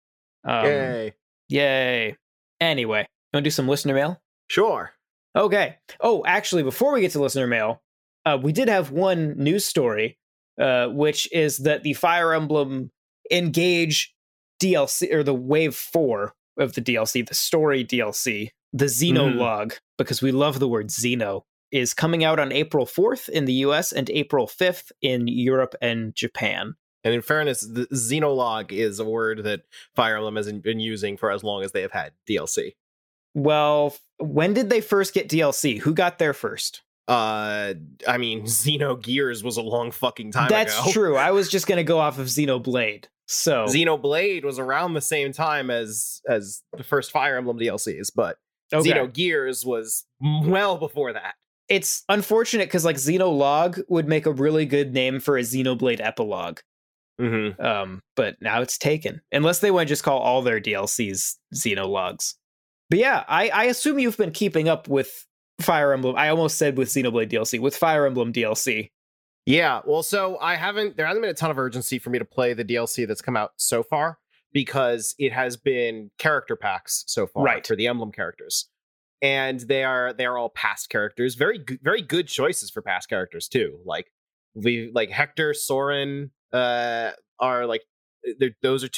Um, Yay. Yay. Anyway, you want to do some listener mail? Sure. Okay. Oh, actually, before we get to listener mail, uh, we did have one news story, uh, which is that the Fire Emblem Engage D L C, or the Wave four of the D L C, the story D L C, the Xenologue, mm. because we love the word Xeno, is coming out on April fourth in the U S and April fifth in Europe and Japan. And in fairness, the Xenologue is a word that Fire Emblem has been using for as long as they have had D L C. Well, when did they first get D L C? Who got there first? Uh, I mean, Xenogears was a long fucking time That's ago. That's true. I was just going to go off of Xenoblade. So Xenoblade was around the same time as as the first Fire Emblem D L Cs, but okay. Xenogears was well before that. It's unfortunate because like Xenologue would make a really good name for a Xenoblade epilogue. Mm-hmm. Um, but now it's taken. Unless they want to just call all their D L Cs Xenologues. But yeah, I, I assume you've been keeping up with Fire Emblem. I almost said with Xenoblade D L C, with Fire Emblem D L C. Yeah, well, so I haven't, there hasn't been a ton of urgency for me to play the D L C that's come out so far, because it has been character packs so far right. for the Emblem characters. And they are they are all past characters. Very good, very good choices for past characters too. Like we like Hector, Soren uh, are like those are two of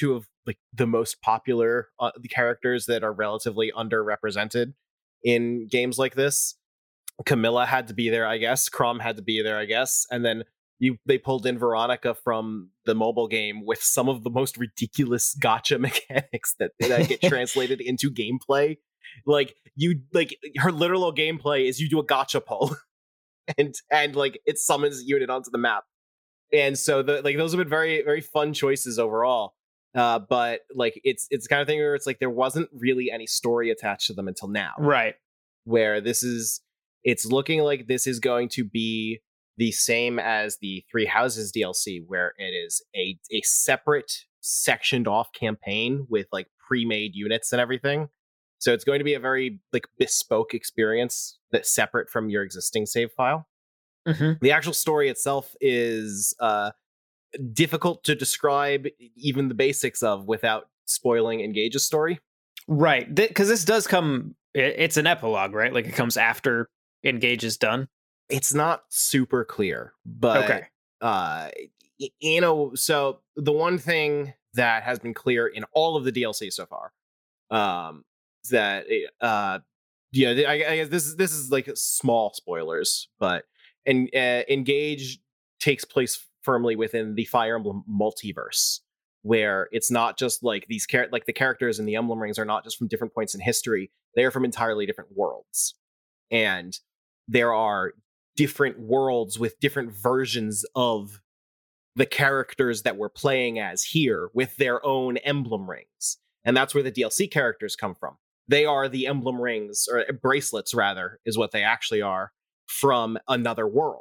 like the most popular uh, the characters that are relatively underrepresented in games like this. Camilla had to be there, I guess. Chrom had to be there, I guess. And then you they pulled in Veronica from the mobile game with some of the most ridiculous gotcha mechanics that, that get translated into gameplay. Like you like her literal gameplay is you do a gotcha pull and and like it summons a unit onto the map. And so the like those have been very, very fun choices overall. Uh, but like it's it's the kind of thing where it's like there wasn't really any story attached to them until now. Right. Where this is it's looking like this is going to be the same as the Three Houses D L C, where it is a a separate sectioned off campaign with like pre-made units and everything. So it's going to be a very like bespoke experience that's separate from your existing save file. Mm-hmm. The actual story itself is uh, difficult to describe even the basics of without spoiling Engage's story. Right, because Th- this does come. It's an epilogue, right? Like it comes after Engage is done. It's not super clear, but okay. Uh, you know, so the one thing that has been clear in all of the D L C so far, um, is that uh, yeah, I, I guess this is this is like small spoilers, but and uh, Engage takes place firmly within the Fire Emblem multiverse, where it's not just like these char- like the characters in the Emblem Rings are not just from different points in history; they are from entirely different worlds, and there are different worlds with different versions of the characters that we're playing as here with their own emblem rings. And that's where the D L C characters come from. They are the emblem rings, or bracelets rather, is what they actually are, from another world.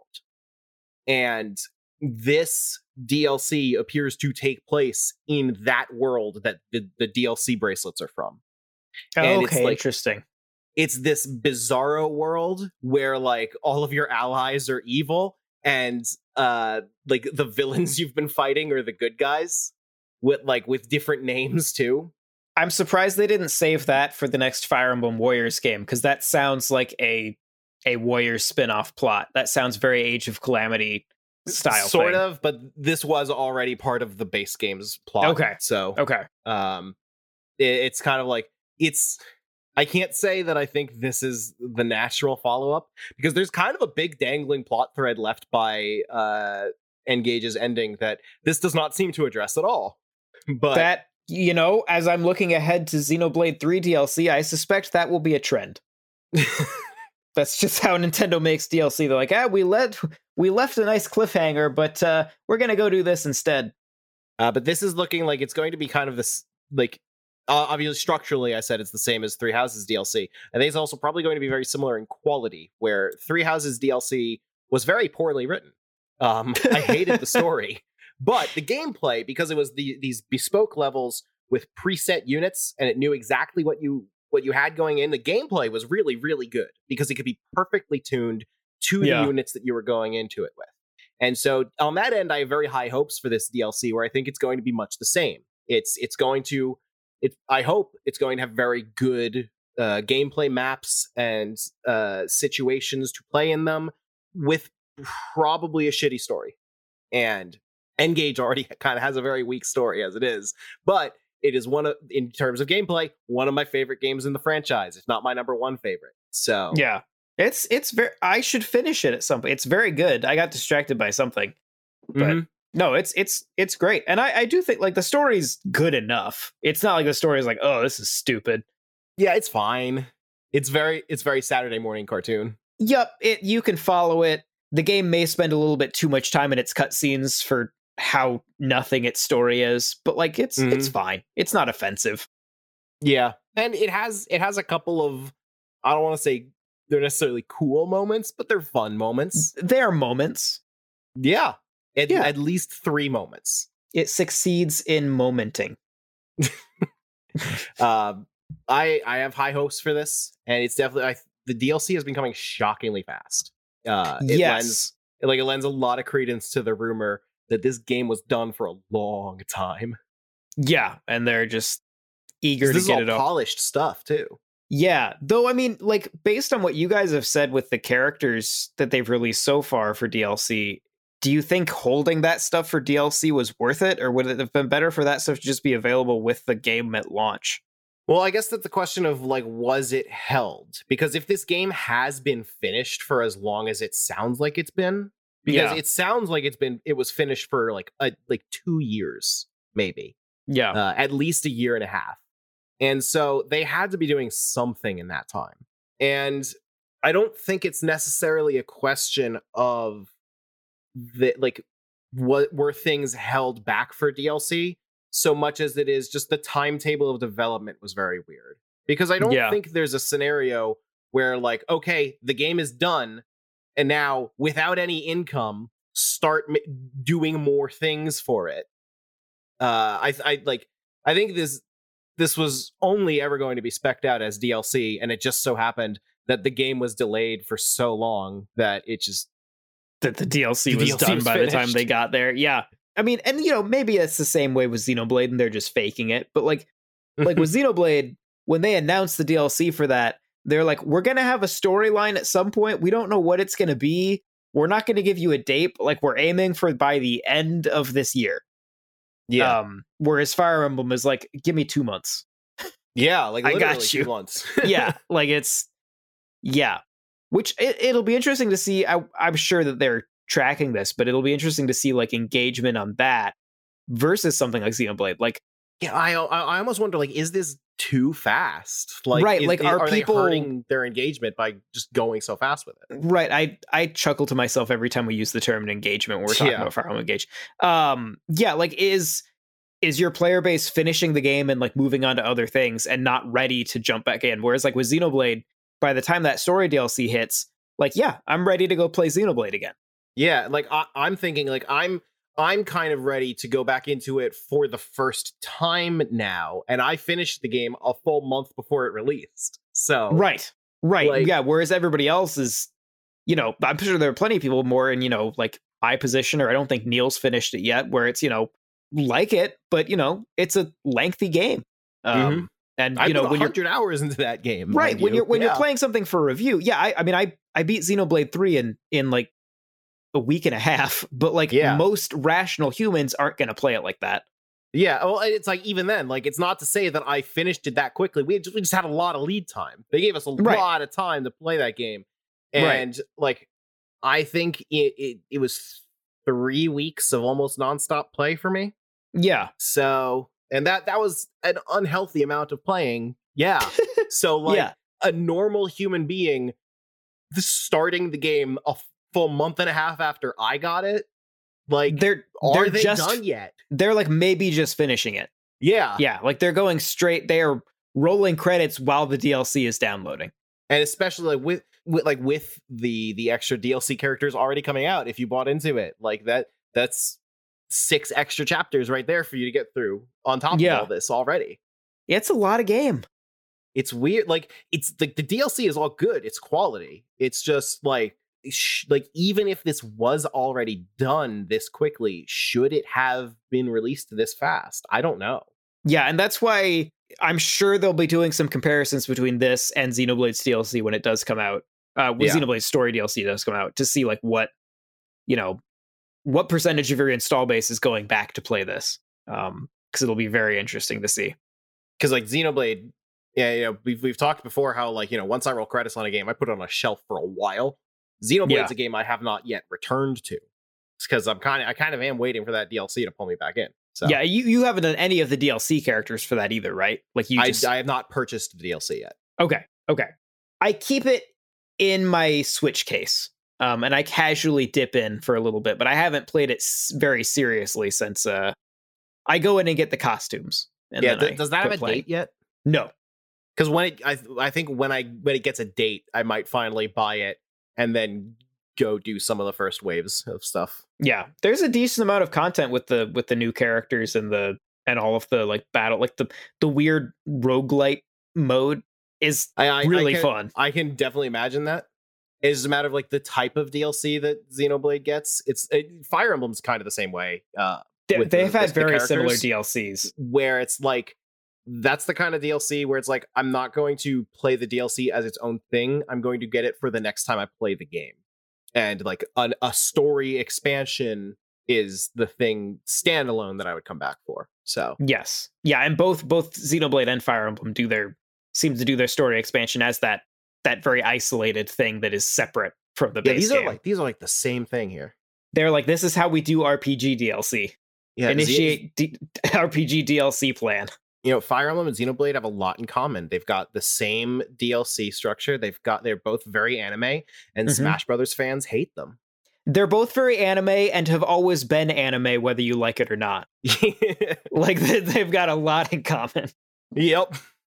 And this D L C appears to take place in that world that the, the D L C bracelets are from. Oh, and okay, it's like, interesting. It's this bizarro world where like all of your allies are evil and uh like the villains you've been fighting are the good guys with like with different names too. I'm surprised they didn't save that for the next Fire Emblem Warriors game, because that sounds like a a Warriors spin-off plot. That sounds very Age of Calamity style sort thing. of, but this was already part of the base game's plot. Okay. So okay. Um it, it's kind of like it's I can't say that I think this is the natural follow-up, because there's kind of a big dangling plot thread left by uh, Engage's ending that this does not seem to address at all. But that, you know, as I'm looking ahead to Xenoblade three D L C, I suspect that will be a trend. That's just how Nintendo makes D L C. They're like, ah, we let we left a nice cliffhanger, but uh, we're gonna go do this instead. Uh, but this is looking like it's going to be kind of this like. Uh, obviously, structurally, I said it's the same as Three Houses D L C. I think it's also probably going to be very similar in quality, where Three Houses D L C was very poorly written. Um, I hated the story, but the gameplay, because it was the, these bespoke levels with preset units, and it knew exactly what you what you had going in. The gameplay was really, really good because it could be perfectly tuned to Yeah. the units that you were going into it with. And so, on that end, I have very high hopes for this D L C, where I think it's going to be much the same. It's it's going to It, I hope it's going to have very good uh, gameplay maps and uh, situations to play in them, with probably a shitty story. And Engage already kind of has a very weak story as it is, but it is one of, in terms of gameplay, one of my favorite games in the franchise, if not my number one favorite. So yeah, it's it's very. I should finish it at some point. It's very good. I got distracted by something, but. Mm-hmm. No, it's it's it's great. And I, I do think like the story's good enough. It's not like the story is like, oh, this is stupid. Yeah, it's fine. It's very it's very Saturday morning cartoon. Yep, it you can follow it. The game may spend a little bit too much time in its cutscenes for how nothing its story is, but like it's mm-hmm. it's fine. It's not offensive. Yeah. And it has it has a couple of, I don't want to say they're necessarily cool moments, but they're fun moments. They're moments. Yeah. At, yeah. at least three moments. It succeeds in momenting. um, I I have high hopes for this, and it's definitely I, the D L C has been coming shockingly fast. Uh, it yes, lends, like it lends a lot of credence to the rumor that this game was done for a long time. Yeah, and they're just eager to get it up. Polished stuff too. Yeah, though I mean, like based on what you guys have said with the characters that they've released so far for D L C. do you think holding that stuff for D L C was worth it, or would it have been better for that stuff to just be available with the game at launch? Well, I guess that's the question of like, was it held? Because if this game has been finished for as long as it sounds like it's been, because Yeah. it sounds like it's been, it was finished for like a, like two years, maybe, Yeah. uh, at least a year and a half. And so they had to be doing something in that time. And I don't think it's necessarily a question of that, like, what were things held back for D L C so much as it is just the timetable of development was very weird. Because I don't Yeah. think there's a scenario where, like, okay, the game is done, and now without any income, start m- doing more things for it. Uh, I, I like, I think this this was only ever going to be spec'd out as D L C, and it just so happened that the game was delayed for so long that it just That the D L C The was D L C done was by the time finished. they got there. Yeah. I mean, and you know, maybe it's the same way with Xenoblade and they're just faking it. But like, like with Xenoblade, when they announced the D L C for that, they're like, we're gonna have a storyline at some point. We don't know what it's gonna be. We're not gonna give you a date, but like we're aiming for by the end of this year. yeah. Um, whereas Fire Emblem is like, give me two months. Yeah, like I literally got two you. months. Yeah, like it's yeah. Which it, it'll be interesting to see. I, I'm sure that they're tracking this, but it'll be interesting to see like engagement on that versus something like Xenoblade. Like, Yeah, I I almost wonder, like, is this too fast? Like, Right, is, like, is- are are people- they hurting their engagement by just going so fast with it? right, I I chuckle to myself every time we use the term engagement when we're talking Yeah. about Fire Emblem Engage. Um, yeah, like is is your player base finishing the game and like moving on to other things and not ready to jump back in? Whereas like with Xenoblade, by the time that story D L C hits, like yeah, I'm ready to go play Xenoblade again. Yeah, like I, I'm thinking, like I'm I'm kind of ready to go back into it for the first time now, and I finished the game a full month before it released. So Right. Right. Like- yeah. Whereas everybody else is, you know, I'm sure there are plenty of people more in, you know, like my position, or I don't think Neil's finished it yet, where it's, you know, like it, but, you know, it's a lengthy game. Um, And, I you know, put when you're one hundred hours into that game. right, mind when you. you're when Yeah. you're playing something for review. Yeah. I, I mean, I, I beat Xenoblade three in, in like a week and a half, but like Yeah. most rational humans aren't going to play it like that. Yeah, well, it's like even then, like it's not to say that I finished it that quickly. We just, we just had a lot of lead time. They gave us a Right. lot of time to play that game, Right. and like I think it, it it was three weeks of almost nonstop play for me. Yeah. So, and that that was an unhealthy amount of playing. Yeah. So like Yeah. a normal human being, the starting the game a full month and a half after I got it, like They're, are they're they just, done yet? they're like maybe just finishing it. Yeah. Yeah, like they're going straight. They are rolling credits while the D L C is downloading. And especially like with, with like with the the extra D L C characters already coming out, if you bought into it, like that that's six extra chapters right there for you to get through on top Yeah. of all this already. It's a lot of game. It's weird, like it's like the D L C is all good, it's quality. It's just like sh- like even if this was already done this quickly, should it have been released this fast? I don't know. Yeah, and that's why I'm sure they'll be doing some comparisons between this and Xenoblade's D L C when it does come out. Uh, when Yeah. Xenoblade's story D L C does come out, to see like what, you know, what percentage of your install base is going back to play this. Um, because it'll be very interesting to see. Because like Xenoblade, yeah, you know, we've we've talked before how like, you know, once I roll credits on a game, I put it on a shelf for a while. Xenoblade's Yeah. a game I have not yet returned to. It's because I'm kind of I kind of am waiting for that D L C to pull me back in. So Yeah, you, you haven't done any of the D L C characters for that either, right? Like you I, just I have not purchased the D L C yet. Okay. Okay. I keep it in my Switch case. Um, and I casually dip in for a little bit, but I haven't played it s- very seriously since uh, I go in and get the costumes. And yeah, then th- I does that have quit a playing. date yet? No. Because when it, I I think when I when it gets a date, I might finally buy it and then go do some of the first waves of stuff. Yeah, there's a decent amount of content with the with the new characters and the and all of the like battle, like the the weird roguelite mode is I, I really I can, fun. I can definitely imagine that. It's just a matter of like the type of D L C that Xenoblade gets. It's it, Fire Emblem's kind of the same way. Uh, They, with they've the- had with the very similar characters. D L Cs. where it's like that's the kind of D L C where it's like I'm not going to play the D L C as its own thing. I'm going to get it for the next time I play the game. and like an, a story expansion is the thing standalone that I would come back for. So yes, yeah, and both both Xenoblade and Fire Emblem do their seem to do their story expansion as that that very isolated thing that is separate from the yeah, base these game. are like these are like the same thing here. They're like, this is how we do R P G D L C. Yeah, initiate Z- D- R P G D L C plan. You know, Fire Emblem and Xenoblade have a lot in common. They've got the same D L C structure. They've got they're both very anime, and mm-hmm. Smash Brothers fans hate them. They're both very anime and have always been anime, whether you like it or not. Like they've got a lot in common. Yep.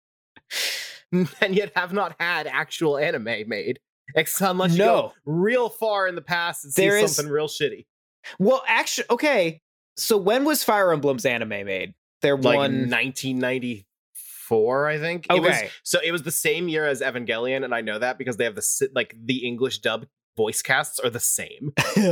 And yet have not had actual anime made. Unless you no. go real far in the past and see there something is... real shitty. Well, actually, okay. So when was Fire Emblem's anime made? There like one nineteen ninety-four, I think. Okay. It was, so it was the same year as Evangelion, and I know that because they have the like the English dub voice casts are the same.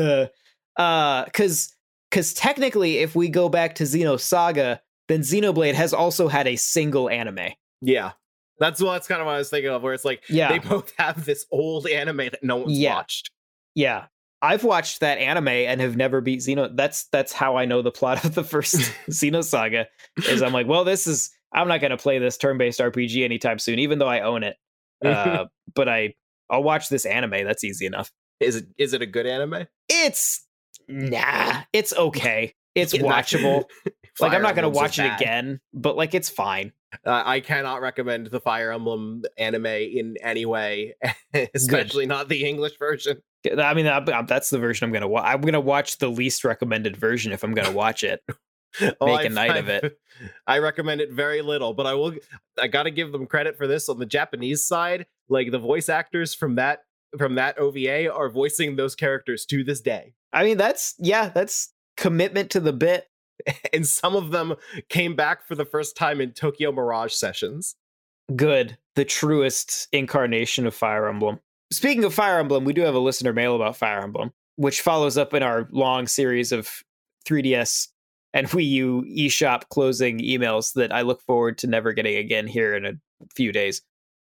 uh, because because technically, if we go back to Xenosaga, then Xenoblade has also had a single anime. Yeah. That's well, that's kind of what I was thinking of, where it's like, yeah. they both have this old anime that no one's yeah. watched. Yeah. I've watched that anime and have never beat Xeno. That's that's how I know the plot of the first Xenosaga. Is I'm like, well, this is I'm not going to play this turn-based R P G anytime soon, even though I own it. Uh, but I I'll watch this anime. That's easy enough. Is it is it a good anime? It's nah. It's okay. It's watchable. Like I'm not going to watch it again, but like it's fine. Uh, I cannot recommend the Fire Emblem anime in any way, especially Good. Not the English version. I mean, that's the version I'm going to watch. I'm going to watch the least recommended version if I'm going to watch it. oh, Make I, a night I, of it. I recommend it very little, but I will. I got to give them credit for this on the Japanese side. Like the voice actors from that from that O V A are voicing those characters to this day. I mean, that's yeah, that's commitment to the bit. And some of them came back for the first time in Tokyo Mirage sessions. Good. The truest incarnation of Fire Emblem. Speaking of Fire Emblem, we do have a listener mail about Fire Emblem, which follows up in our long series of three D S and Wii U eShop closing emails that I look forward to never getting again here in a few days.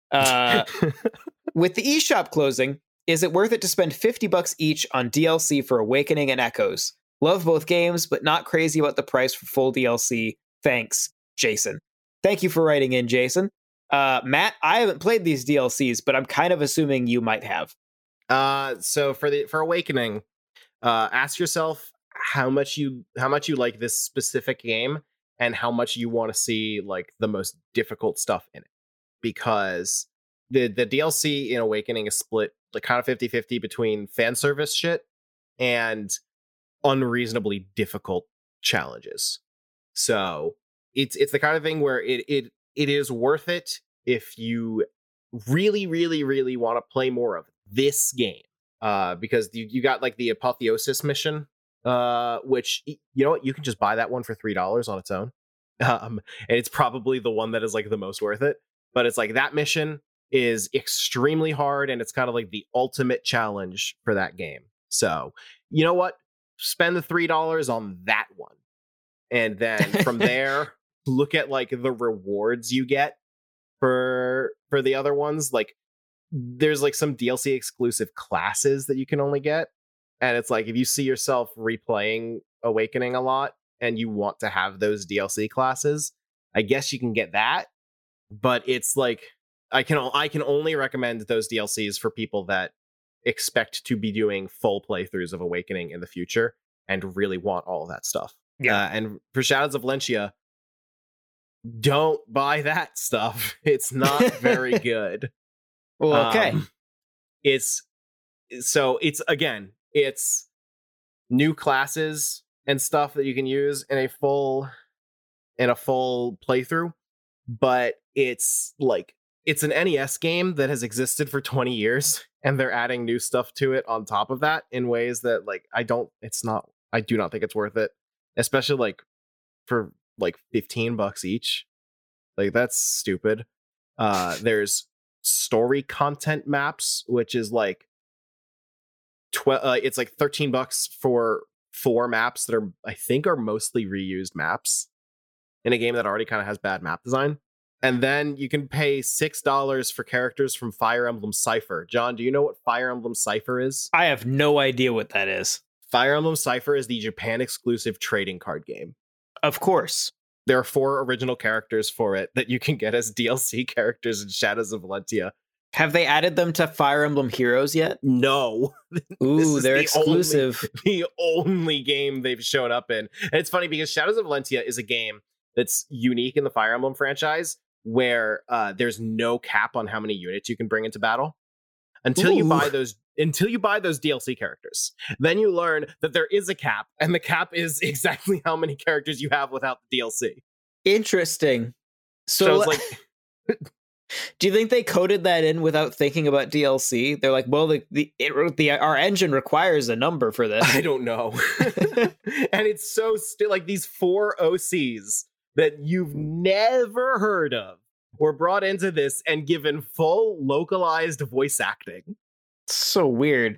Uh, with the eShop closing, is it worth it to spend fifty bucks each on D L C for Awakening and Echoes? Love both games, but not crazy about the price for full D L C. Thanks, Jason. Thank you for writing in, Jason. Uh, Matt, I haven't played these D L Cs, but I'm kind of assuming you might have. Uh, so for the for Awakening, uh, ask yourself how much you how much you like this specific game and how much you want to see like the most difficult stuff in it. Because the the D L C in Awakening is split like kind of fifty-fifty between fan service shit and unreasonably difficult challenges. So it's it's the kind of thing where it it it is worth it if you really really really want to play more of this game, uh because you, you got like the Apotheosis mission, uh which you know what, you can just buy that one for three dollars on its own, um and it's probably the one that is like the most worth it. But it's like that mission is extremely hard and it's kind of like the ultimate challenge for that game. So you know what, spend the three dollars on that one, and then from there look at like the rewards you get for for the other ones. Like there's like some D L C exclusive classes that you can only get, and it's like if you see yourself replaying Awakening a lot and you want to have those D L C classes, I guess you can get that. But it's like I can I can only recommend those D L Cs for people that expect to be doing full playthroughs of Awakening in the future and really want all of that stuff. Yeah. Uh, and for Shadows of Valencia, don't buy that stuff. It's not very good. Well, okay. Um, it's so it's again, it's new classes and stuff that you can use in a full in a full playthrough, but it's like it's an N E S game that has existed for twenty years, and they're adding new stuff to it on top of that in ways that like I don't it's not I do not think it's worth it, especially like for like fifteen bucks each. Like that's stupid. Uh there's story content maps, which is like twelve uh, it's like thirteen bucks for four maps that are I think are mostly reused maps in a game that already kind of has bad map design. And then you can pay six dollars for characters from Fire Emblem Cypher. John, do you know what Fire Emblem Cypher is? I have no idea what that is. Fire Emblem Cypher is the Japan exclusive trading card game. Of course. There are four original characters for it that you can get as D L C characters in Shadows of Valentia. Have they added them to Fire Emblem Heroes yet? No. Ooh, they're the exclusive. Only, the only game they've shown up in. And it's funny because Shadows of Valentia is a game that's unique in the Fire Emblem franchise, where uh, there's no cap on how many units you can bring into battle until Ooh. you buy those until you buy those D L C characters. Then you learn that there is a cap, and the cap is exactly how many characters you have without the D L C. Interesting. So, so it's like, do you think they coded that in without thinking about D L C? They're like, well, the the, it, the our engine requires a number for this. I don't know. And it's so still like these four O Cs that you've never heard of were brought into this and given full localized voice acting. So weird.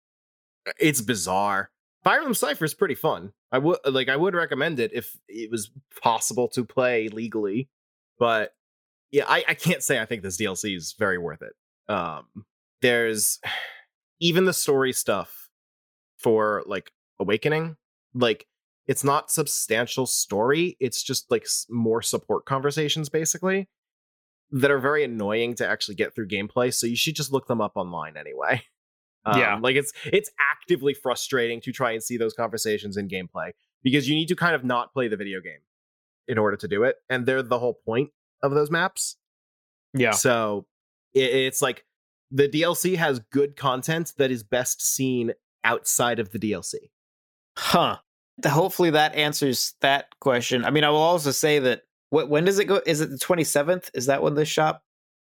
It's bizarre. Fire Emblem Cypher is pretty fun. I would like I would recommend it if it was possible to play legally. But yeah, I, I can't say I think this D L C is very worth it. Um, there's even the story stuff for like Awakening, like it's not substantial story. It's just like more support conversations, basically, that are very annoying to actually get through gameplay. So you should just look them up online anyway. Um, yeah, like it's it's actively frustrating to try and see those conversations in gameplay because you need to kind of not play the video game in order to do it, and they're the whole point of those maps. Yeah. So it, it's like the D L C has good content that is best seen outside of the D L C. Huh. Hopefully that answers that question. I mean, I will also say that what when does it go? Is it the twenty-seventh? Is that when this shop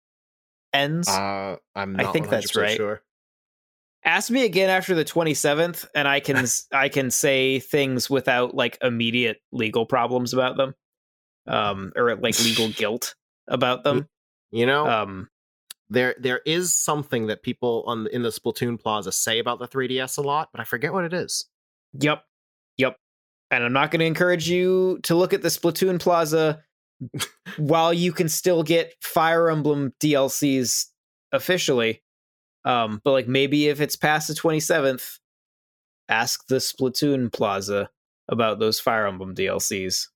ends? Uh, I'm not I think that's right. Sure. Ask me again after the twenty-seventh, and I can I can say things without like immediate legal problems about them, um, or like legal guilt about them. You know, um, there there is something that people on in the Splatoon Plaza say about the three D S a lot, but I forget what it is. Yep, yep. And I'm not going to encourage you to look at the Splatoon Plaza while you can still get Fire Emblem D L Cs officially. Um, but like maybe if it's past the twenty-seventh, ask the Splatoon Plaza about those Fire Emblem D L Cs.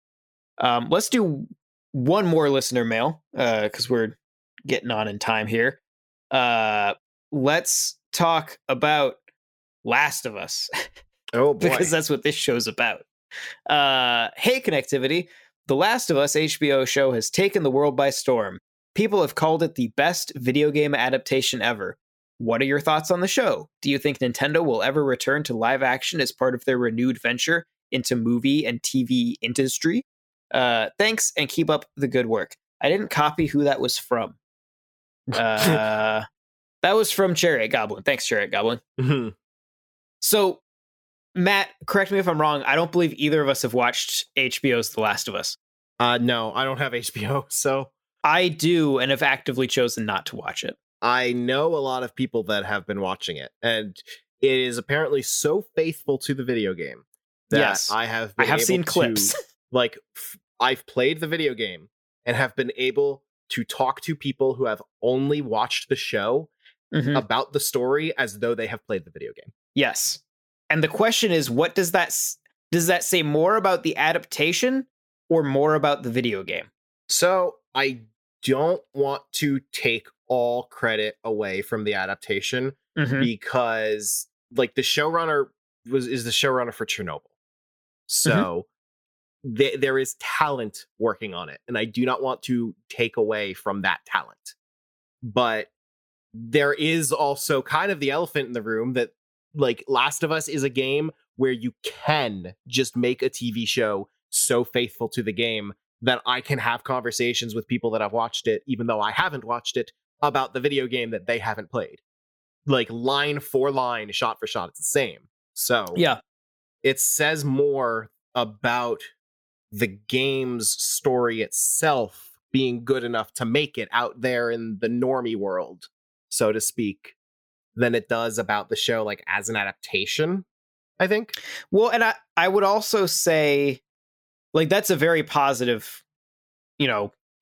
Um, let's do one more listener mail because uh, we're getting on in time here. Uh, let's talk about Last of Us. Oh boy. Because that's what this show's about. Uh, hey, Connectivity. The Last of Us H B O show has taken the world by storm. People have called it the best video game adaptation ever. What are your thoughts on the show? Do you think Nintendo will ever return to live action as part of their renewed venture into movie and T V industry? Uh, thanks, and keep up the good work. I didn't copy who that was from. Uh, that was from Chariot Goblin. Thanks, Chariot Goblin. Mm-hmm. So, Matt, correct me if I'm wrong. I don't believe either of us have watched H B O's The Last of Us. Uh, no, I don't have H B O, so... I do, and have actively chosen not to watch it. I know a lot of people that have been watching it, and it is apparently so faithful to the video game that yes. I have been I have able seen to, clips. like, f- I've played the video game and have been able to talk to people who have only watched the show mm-hmm. about the story as though they have played the video game. Yes. And the question is, what does that does that say more about the adaptation or more about the video game? So I don't want to take all credit away from the adaptation mm-hmm. because like the showrunner was is the showrunner for Chernobyl. So mm-hmm. th- there is talent working on it, and I do not want to take away from that talent. But there is also kind of the elephant in the room that like Last of Us is a game where you can just make a T V show so faithful to the game that I can have conversations with people that have watched it, even though I haven't watched it, about the video game that they haven't played. Like line for line, shot for shot, it's the same. So yeah, it says more about the game's story itself being good enough to make it out there in the normie world, so to speak, than it does about the show like as an adaptation, I think. Well, and I, I would also say, like, that's a very positive, you know,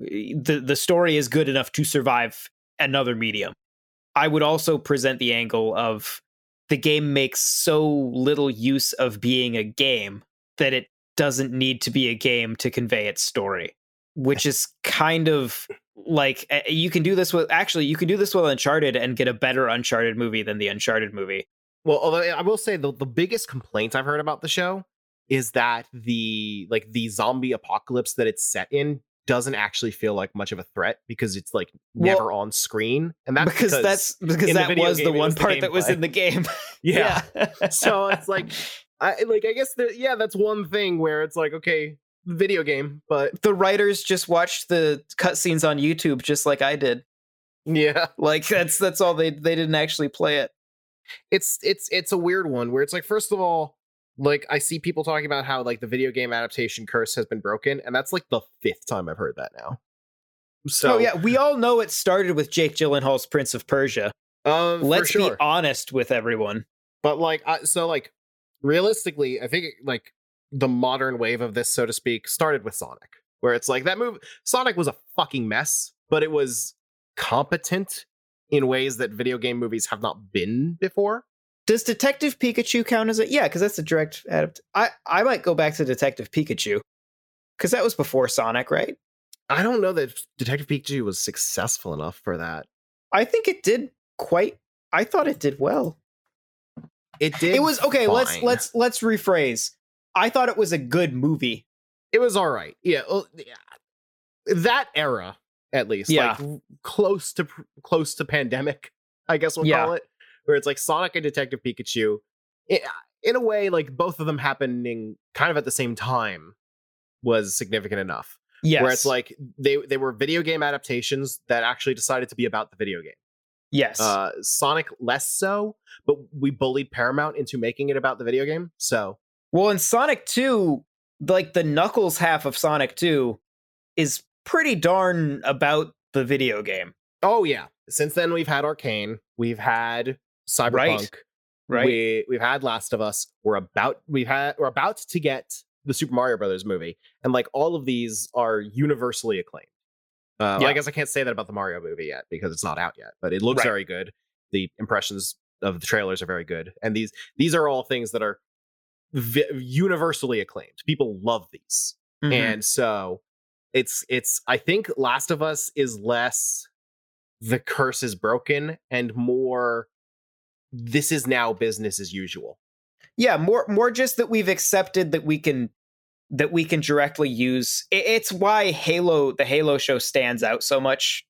the the story is good enough to survive another medium. I would also present the angle of the game makes so little use of being a game that it doesn't need to be a game to convey its story, which is kind of like, you can do this with, actually, you can do this with Uncharted and get a better Uncharted movie than the Uncharted movie. Well, although I will say the, the biggest complaint I've heard about the show is that the like the zombie apocalypse that it's set in doesn't actually feel like much of a threat because it's like never well, on screen, and that's because, because that's because that was the one was part the that was in the game. Yeah, yeah. So it's like, I like I guess the, yeah, that's one thing where it's like, okay, video game, but the writers just watched the cutscenes on YouTube just like I did. Yeah, like that's that's all they they didn't actually play it. It's it's it's a weird one where it's like, first of all, like I see people talking about how like the video game adaptation curse has been broken, and that's like the fifth time I've heard that now. So oh yeah, we all know it started with Jake Gyllenhaal's Prince of Persia. Uh, Let's sure. be honest with everyone. But like, I, so like, realistically, I think like the modern wave of this, so to speak, started with Sonic, where it's like that movie. Sonic was a fucking mess, but it was competent in ways that video game movies have not been before. Does Detective Pikachu count as a... Yeah, because that's a direct adapt. I, I might go back to Detective Pikachu, because that was before Sonic, right? I don't know that Detective Pikachu was successful enough for that. I think it did quite... I thought it did well. It did. It was... Okay, fine. let's let's let's rephrase. I thought it was a good movie. It was all right. Yeah. Well, yeah. That era, at least. Yeah. Like, close to close to pandemic, I guess we'll yeah. call it. Where it's like Sonic and Detective Pikachu, it, in a way, like both of them happening kind of at the same time was significant enough. Yes. Where it's like they, they were video game adaptations that actually decided to be about the video game. Yes. Uh, Sonic less so, but we bullied Paramount into making it about the video game. So, well, in Sonic two, like the Knuckles half of Sonic two is pretty darn about the video game. Oh yeah. Since then we've had Arcane, we've had Cyberpunk, right. right. We we've had Last of Us. We're about we've had we're about to get the Super Mario Brothers movie, and like all of these are universally acclaimed. Uh, yeah. well, I guess I can't say that about the Mario movie yet because it's not out yet, but it looks right. very good. The impressions of the trailers are very good, and these these are all things that are vi- universally acclaimed. People love these, mm-hmm. and so it's it's. I think Last of Us is less the curse is broken and more this is now business as usual. Yeah, more more just that we've accepted that we can that we can directly use. It's why Halo, the Halo show, stands out so much.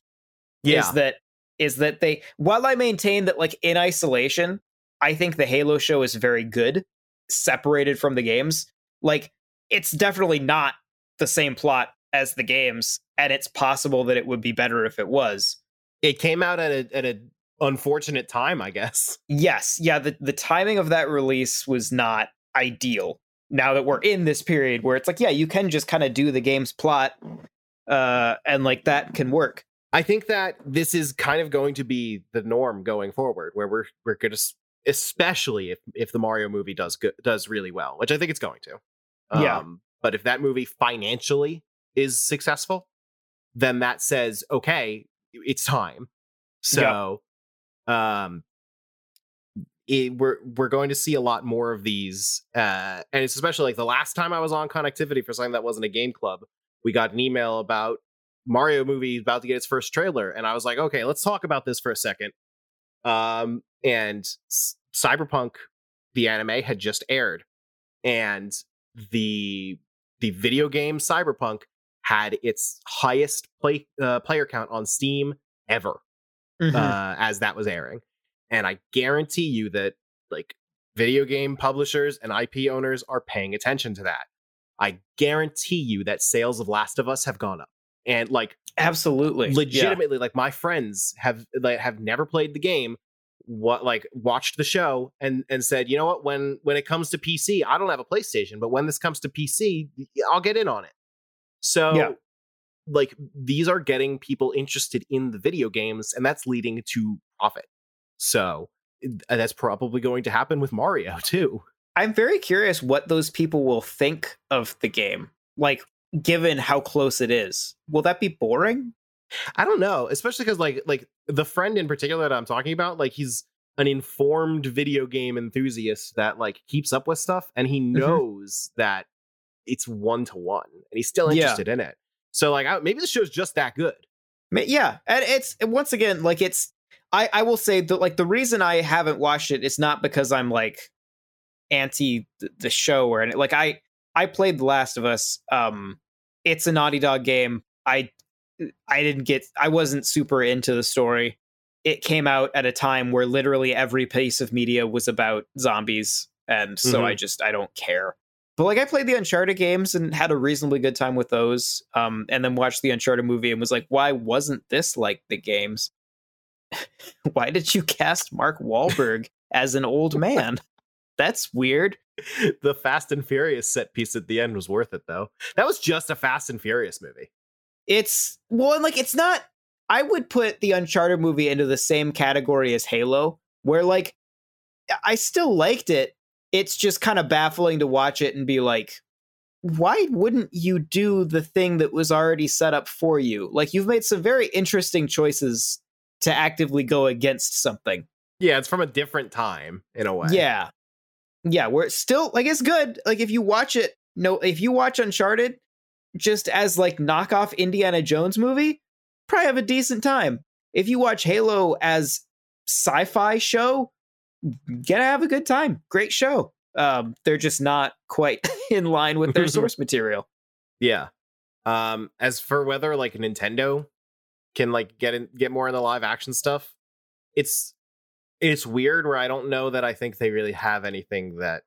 Yeah, is that is that they? While I maintain that, like in isolation, I think the Halo show is very good, separated from the games. Like it's definitely not the same plot as the games, and it's possible that it would be better if it was. It came out at a at a unfortunate time, I guess. Yes, yeah, the, the timing of that release was not ideal. Now that we're in this period where it's like, yeah, you can just kind of do the game's plot, uh, and like that can work. I think that this is kind of going to be the norm going forward, where we're we're going to, especially if if the Mario movie does good, does really well, which I think it's going to. Um, yeah. But if that movie financially is successful, then that says, okay, it's time. So, yeah. um, it, we're we're going to see a lot more of these, uh, and it's especially like the last time I was on Connectivity for something that wasn't a game club, we got an email about Mario movie about to get its first trailer, and I was like, okay, let's talk about this for a second. Um, and C- Cyberpunk, the anime, had just aired, and the the video game Cyberpunk had its highest play uh, player count on Steam ever, mm-hmm. uh, as that was airing. And I guarantee you that like video game publishers and I P owners are paying attention to that. I guarantee you that sales of Last of Us have gone up. And like absolutely, legitimately, yeah. like my friends have like have never played the game, what like watched the show and and said, you know what, when when it comes to P C, I don't have a PlayStation, but when this comes to P C, I'll get in on it. So yeah. like these are getting people interested in the video games, and that's leading to profit. So that's probably going to happen with Mario too. I'm very curious what those people will think of the game. Like, given how close it is. Will that be boring? I don't know, especially because like like the friend in particular that I'm talking about, like he's an informed video game enthusiast that like keeps up with stuff, and he knows mm-hmm. that it's one to one, and he's still interested yeah. in it. So like I, maybe the show's just that good. Yeah, and it's once again like it's. I I will say that like the reason I haven't watched it is not because I'm like anti the show or anything. Like I I played The Last of Us. Um, it's a Naughty Dog game. I. I didn't get, I wasn't super into the story. It came out at a time where literally every piece of media was about zombies. And so mm-hmm. I just, I don't care. But like I played the Uncharted games and had a reasonably good time with those. Um, and then watched the Uncharted movie and was like, why wasn't this like the games? Why did you cast Mark Wahlberg as an old man? That's weird. The Fast and Furious set piece at the end was worth it though. That was just a Fast and Furious movie. It's well, and like it's not. I would put the Uncharted movie into the same category as Halo, where like I still liked it. It's just kind of baffling to watch it and be like, why wouldn't you do the thing that was already set up for you? Like you've made some very interesting choices to actively go against something. Yeah, it's from a different time in a way. Yeah, yeah, where it's still like it's good. Like if you watch it, no, if you watch Uncharted just as like knockoff Indiana Jones movie, probably have a decent time. If you watch Halo as sci-fi show, gonna have a good time. Great show. Um, they're just not quite in line with their source material. Yeah. Um, as for whether like Nintendo can like get in, get more in the live action stuff, it's it's weird where I don't know that I think they really have anything that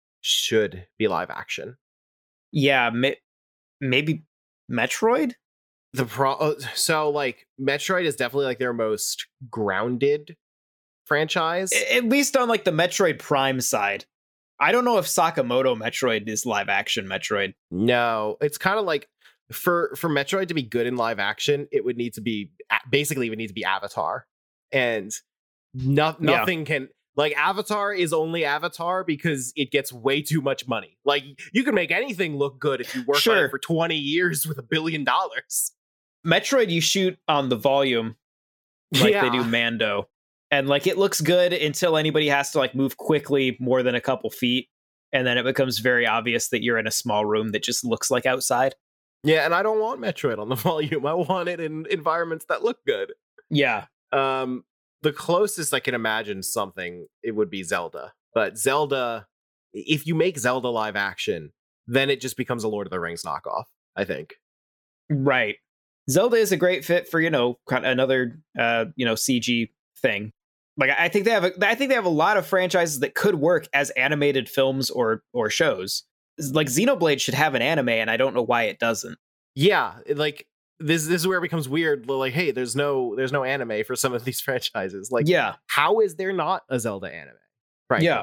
should be live action. Yeah, ma- maybe Metroid? The pro so like Metroid is definitely like their most grounded franchise. At least on like the Metroid Prime side. I don't know if Sakamoto Metroid is live action Metroid. No, it's kind of like for for Metroid to be good in live action, it would need to be basically it would need to be Avatar. And no, nothing yeah. can like Avatar is only Avatar because it gets way too much money. Like you can make anything look good if you work sure. on it for twenty years with a billion dollars. Metroid, you shoot on the volume like yeah. they do Mando. And like it looks good until anybody has to like move quickly more than a couple feet. And then it becomes very obvious that you're in a small room that just looks like outside. Yeah, and I don't want Metroid on the volume. I want it in environments that look good. Yeah. Um The closest I can imagine something, it would be Zelda. But Zelda, if you make Zelda live action, then it just becomes a Lord of the Rings knockoff, I think. Right. Zelda is a great fit for, you know, another, uh, you know, C G thing. Like, I think they have, a, I think they have a lot of franchises that could work as animated films or or shows. Like Xenoblade should have an anime, and I don't know why it doesn't. Yeah, like. This this is where it becomes weird. Like, hey, there's no there's no anime for some of these franchises. Like, yeah, how is there not a Zelda anime? Frankly. Yeah.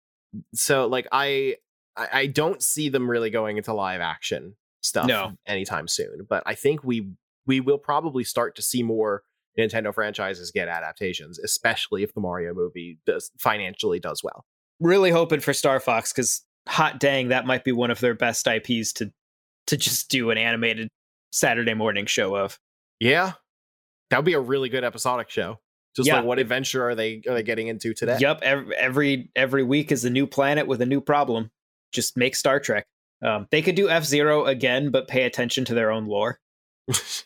So, like, I I don't see them really going into live action stuff no. anytime soon. But I think we we will probably start to see more Nintendo franchises get adaptations, especially if the Mario movie does financially does well. Really hoping for Star Fox because hot dang, that might be one of their best I Ps to to just do an animated Saturday morning show of. Yeah, that would be a really good episodic show. Just yeah. like what adventure are they are they getting into today? Yep, every every, every week is a new planet with a new problem. Just make Star Trek. Um, they could do F-Zero again, but pay attention to their own lore. that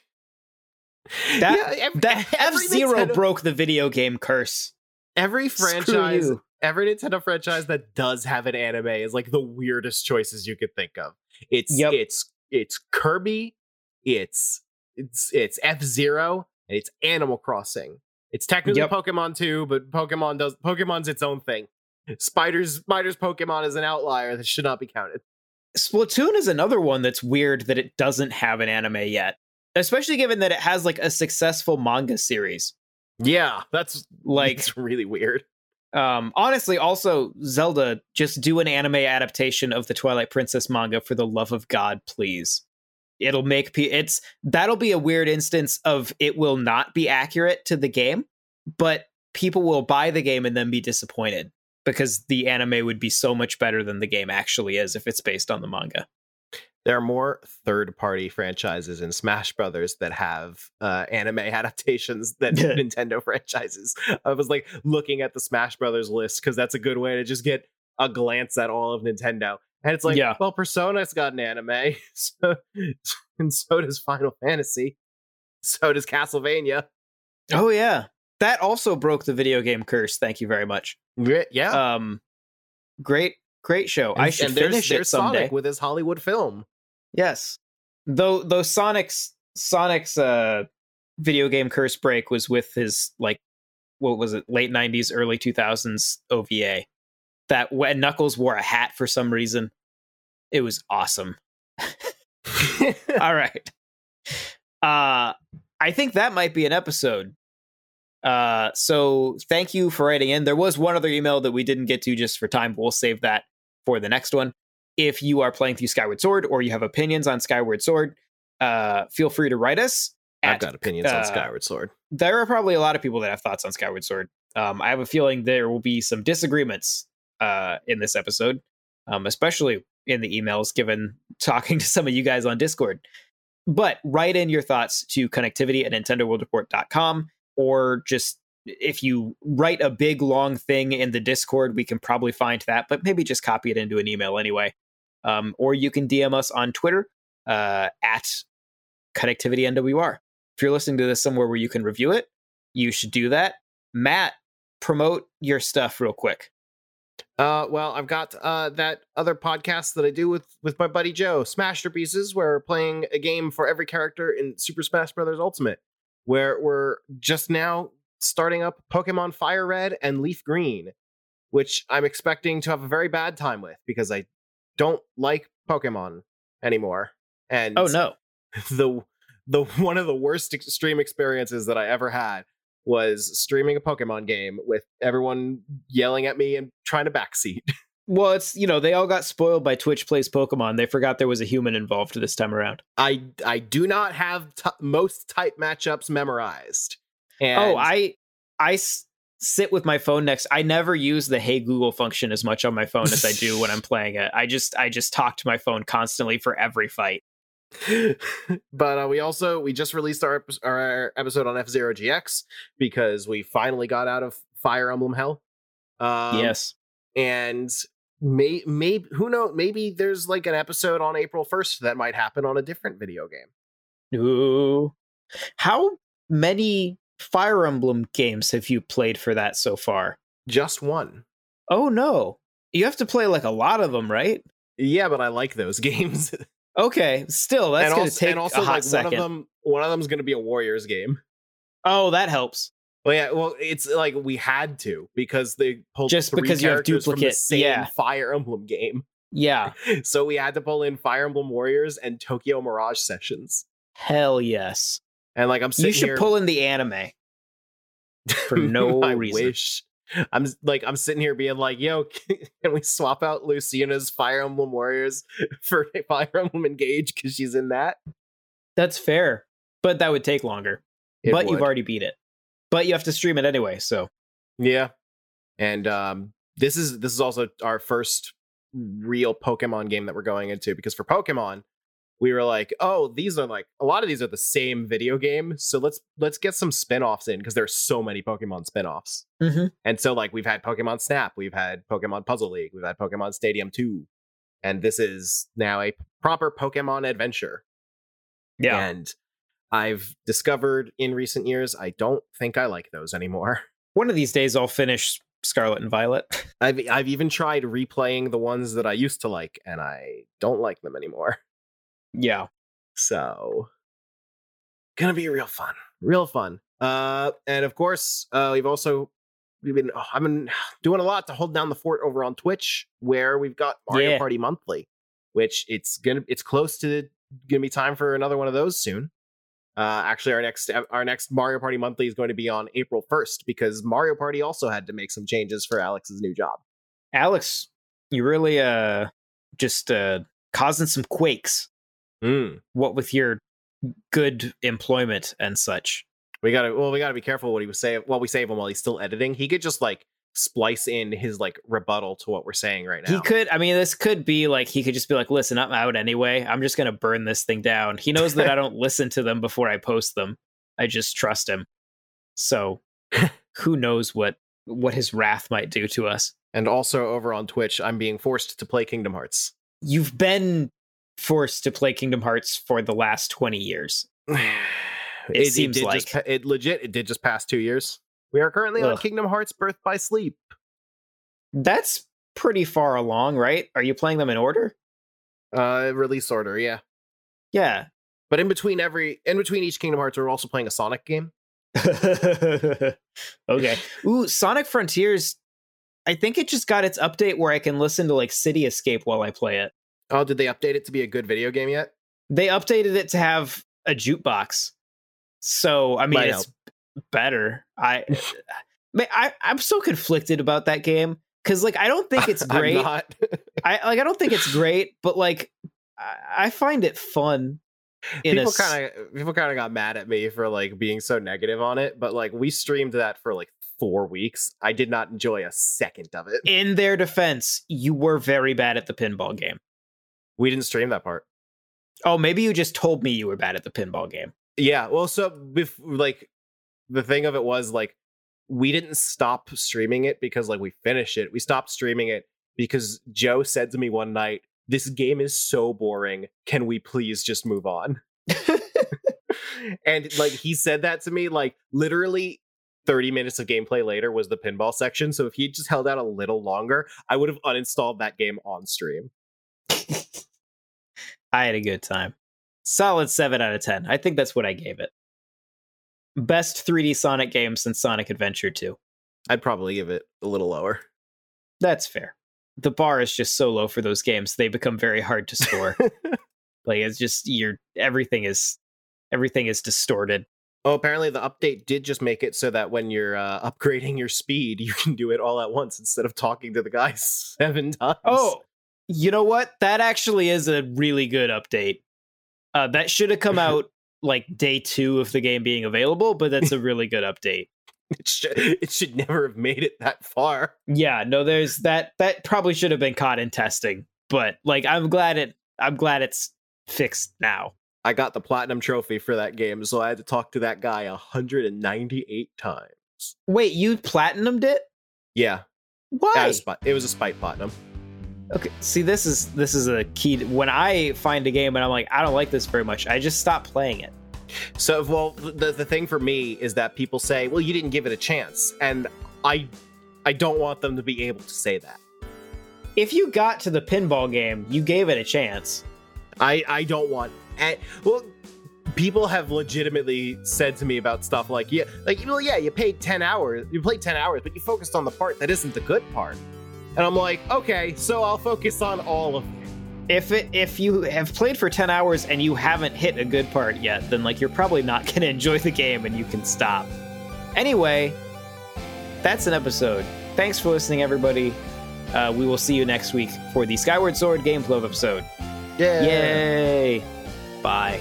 yeah, every, that F-Zero Nintendo, broke the video game curse. Every franchise, every Nintendo franchise that does have an anime is like the weirdest choices you could think of. It's yep. it's it's Kirby. It's it's it's F-Zero and it's Animal Crossing. It's technically yep. Pokemon too, but Pokemon does Pokemon's its own thing. Spiders Spiders Pokemon is an outlier that should not be counted. Splatoon is another one that's weird that it doesn't have an anime yet, especially given that it has like a successful manga series. Yeah, that's like it's really weird. Um, honestly, also Zelda, just do an anime adaptation of the Twilight Princess manga for the love of God, please. It'll make p it's that'll be a weird instance of it will not be accurate to the game, but people will buy the game and then be disappointed because the anime would be so much better than the game actually is if it's based on the manga. There are more third-party franchises in Smash Brothers that have uh, anime adaptations than Nintendo franchises. I was like looking at the Smash Brothers list because that's a good way to just get a glance at all of Nintendo. And it's like, Yeah. well, Persona's got an anime, so, and so does Final Fantasy, so does Castlevania. Oh yeah, that also broke the video game curse. Thank you very much. Yeah, um, great, great show. and, I should and there's, finish there's it someday. Sonic with his Hollywood film. Yes, though, though Sonic's Sonic's uh video game curse break was with his like what was it, late nineties, early two thousands O V A. That when Knuckles wore a hat for some reason, it was awesome. All right, uh, I think that might be an episode. Uh, so thank you for writing in. There was one other email that we didn't get to just for time, but we'll save that for the next one. If you are playing through Skyward Sword or you have opinions on Skyward Sword, uh, feel free to write us. I've at, got opinions uh, on Skyward Sword. There are probably a lot of people that have thoughts on Skyward Sword. Um, I have a feeling there will be some disagreements uh, in this episode, um, especially in the emails, given talking to some of you guys on Discord. But write in your thoughts to connectivity at nintendo world report dot com, or just if you write a big long thing in the Discord, we can probably find that, but maybe just copy it into an email anyway. Um, or you can D M us on Twitter uh, at connectivity N W R. If you're listening to this somewhere where you can review it, you should do that. Matt, promote your stuff real quick. Uh, well, I've got uh, that other podcast that I do with, with my buddy Joe, Smasterpieces, where we're playing a game for every character in Super Smash Bros. Ultimate, where we're just now starting up Pokemon Fire Red and Leaf Green, which I'm expecting to have a very bad time with because I don't like Pokemon anymore. And oh no, the the one of the worst extreme experiences that I ever had was streaming a Pokemon game with everyone yelling at me and trying to backseat. Well, it's, you know, they all got spoiled by Twitch Plays Pokemon. They forgot there was a human involved this time around. I I do not have t- most type matchups memorized. And oh, I I s- sit with my phone next. I never use the Hey Google function as much on my phone as I do when I'm playing it. I just I just talk to my phone constantly for every fight. But uh, we also we just released our ep- our episode on F-Zero G X because we finally got out of Fire Emblem Hell. Um, yes, and may maybe who knows? Maybe there's like an episode on April first that might happen on a different video game. Ooh, how many Fire Emblem games have you played for that so far? Just one. Oh no, you have to play like a lot of them, right? Yeah, but I like those games. Okay, still that's and going also, to take and also a hot like second. one of them. One of them's going to be a Warriors game. Oh, that helps. Well, yeah, well, it's like we had to because they pulled just three because you have characters from the duplicate, same yeah. Fire Emblem game. Yeah, So we had to pull in Fire Emblem Warriors and Tokyo Mirage Sessions. hell yes. And like I'm sitting You should here, pull in the anime for no I reason. wish. I'm like I'm sitting here being like, yo, can we swap out Lucina's Fire Emblem Warriors for Fire Emblem Engage because she's in that? That's fair, but that would take longer. It but would. you've already beat it. But you have to stream it anyway, so Yeah. And um this is this is also our first real Pokemon game that we're going into, because for Pokemon we were like, oh, these are like a lot of these are the same video game, so let's let's get some spin-offs in because there's so many Pokemon spin-offs. mm-hmm. And so like we've had Pokemon Snap, we've had Pokemon Puzzle League, we've had Pokemon Stadium two, and this is now a proper Pokemon adventure. Yeah. And I've discovered in recent years I don't think I like those anymore. One of these days I'll finish Scarlet and Violet. I've I've even tried replaying the ones that I used to like, and I don't like them anymore. Yeah. So gonna be real fun. Real fun. Uh and of course, uh we've also we've been oh, I've been doing a lot to hold down the fort over on Twitch, where we've got Mario Yeah. Party Monthly, which it's gonna it's close to gonna be time for another one of those soon. Uh, actually, our next our next Mario Party Monthly is going to be on April first, because Mario Party also had to make some changes for Alex's new job. Alex, you really uh just uh causing some quakes. Mm. What with your good employment and such. We gotta well, we gotta be careful what he was saying. Well, we save him while he's still editing. He could just like splice in his like rebuttal to what we're saying right now. He could, I mean, this could be like, he could just be like, listen, I'm out anyway. I'm just going to burn this thing down. He knows that I don't listen to them before I post them. I just trust him. So who knows what, what his wrath might do to us. And also over on Twitch, I'm being forced to play Kingdom Hearts. You've been forced to play Kingdom Hearts for the last twenty years. It, it seems it did like just, it legit. It did just pass two years. We are currently Ugh. on Kingdom Hearts Birth by Sleep. That's pretty far along, right? Are you playing them in order? Uh, release order, yeah, yeah. But in between every, in between each Kingdom Hearts, we're also playing a Sonic game. Okay. Ooh, Sonic Frontiers. I think it just got its update where I can listen to like City Escape while I play it. Oh, did they update it to be a good video game yet? They updated it to have a jukebox. So, I mean, Might it's help. better. I, I, I'm so conflicted about that game because, like, I don't think it's great. I'm not. I like. I don't think it's great, but like, I, I find it fun. People kind of people kind of got mad at me for like being so negative on it, but like we streamed that for like four weeks. I did not enjoy a second of it. In their defense, you were very bad at the pinball game. We didn't stream that part. Oh, maybe you just told me you were bad at the pinball game. Yeah, well, so bef- like the thing of it was like we didn't stop streaming it because like we finished it. We stopped streaming it because Joe said to me one night, "This game is so boring. Can we please just move on?" And like he said that to me like literally thirty minutes of gameplay later was the pinball section. So if he just held out a little longer, I would have uninstalled that game on stream. I had a good time. Solid seven out of ten. I think that's what I gave it. Best three D Sonic game since Sonic Adventure two. I'd probably give it a little lower. That's fair. The bar is just so low for those games. They become very hard to score. Like it's just you're everything is everything is distorted. Oh, apparently the update did just make it so that when you're uh, upgrading your speed, you can do it all at once instead of talking to the guy seven times. Oh, you know what? That actually is a really good update. Uh, that should have come out like day two of the game being available, but that's a really good update. It should, it should never have made it that far. Yeah, no, there's that. That probably should have been caught in testing, but like, I'm glad it. I'm glad it's fixed now. I got the platinum trophy for that game, so I had to talk to that guy one hundred ninety-eight times. Wait, you platinumed it? Yeah. Why? It was a spite platinum. Okay, see, this is this is a key. To, when I find a game and I'm like, I don't like this very much, I just stop playing it. So, well, the the thing for me is that people say, well, you didn't give it a chance. And I I don't want them to be able to say that. If you got to the pinball game, you gave it a chance. I, I don't want... And, well, people have legitimately said to me about stuff like, yeah, like, well, yeah, you paid ten hours, you played ten hours, but you focused on the part that isn't the good part. And I'm like, okay, so I'll focus on all of it. If it if you have played for ten hours and you haven't hit a good part yet, then like you're probably not going to enjoy the game and you can stop. Anyway, that's an episode. Thanks for listening, everybody. Uh, we will see you next week for the Skyward Sword Gameplay episode. Yay! Yay! Bye.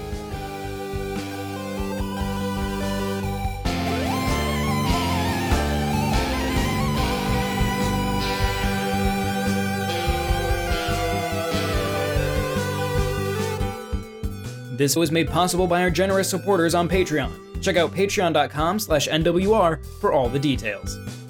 This was made possible by our generous supporters on Patreon. Check out patreon.com slash NWR for all the details.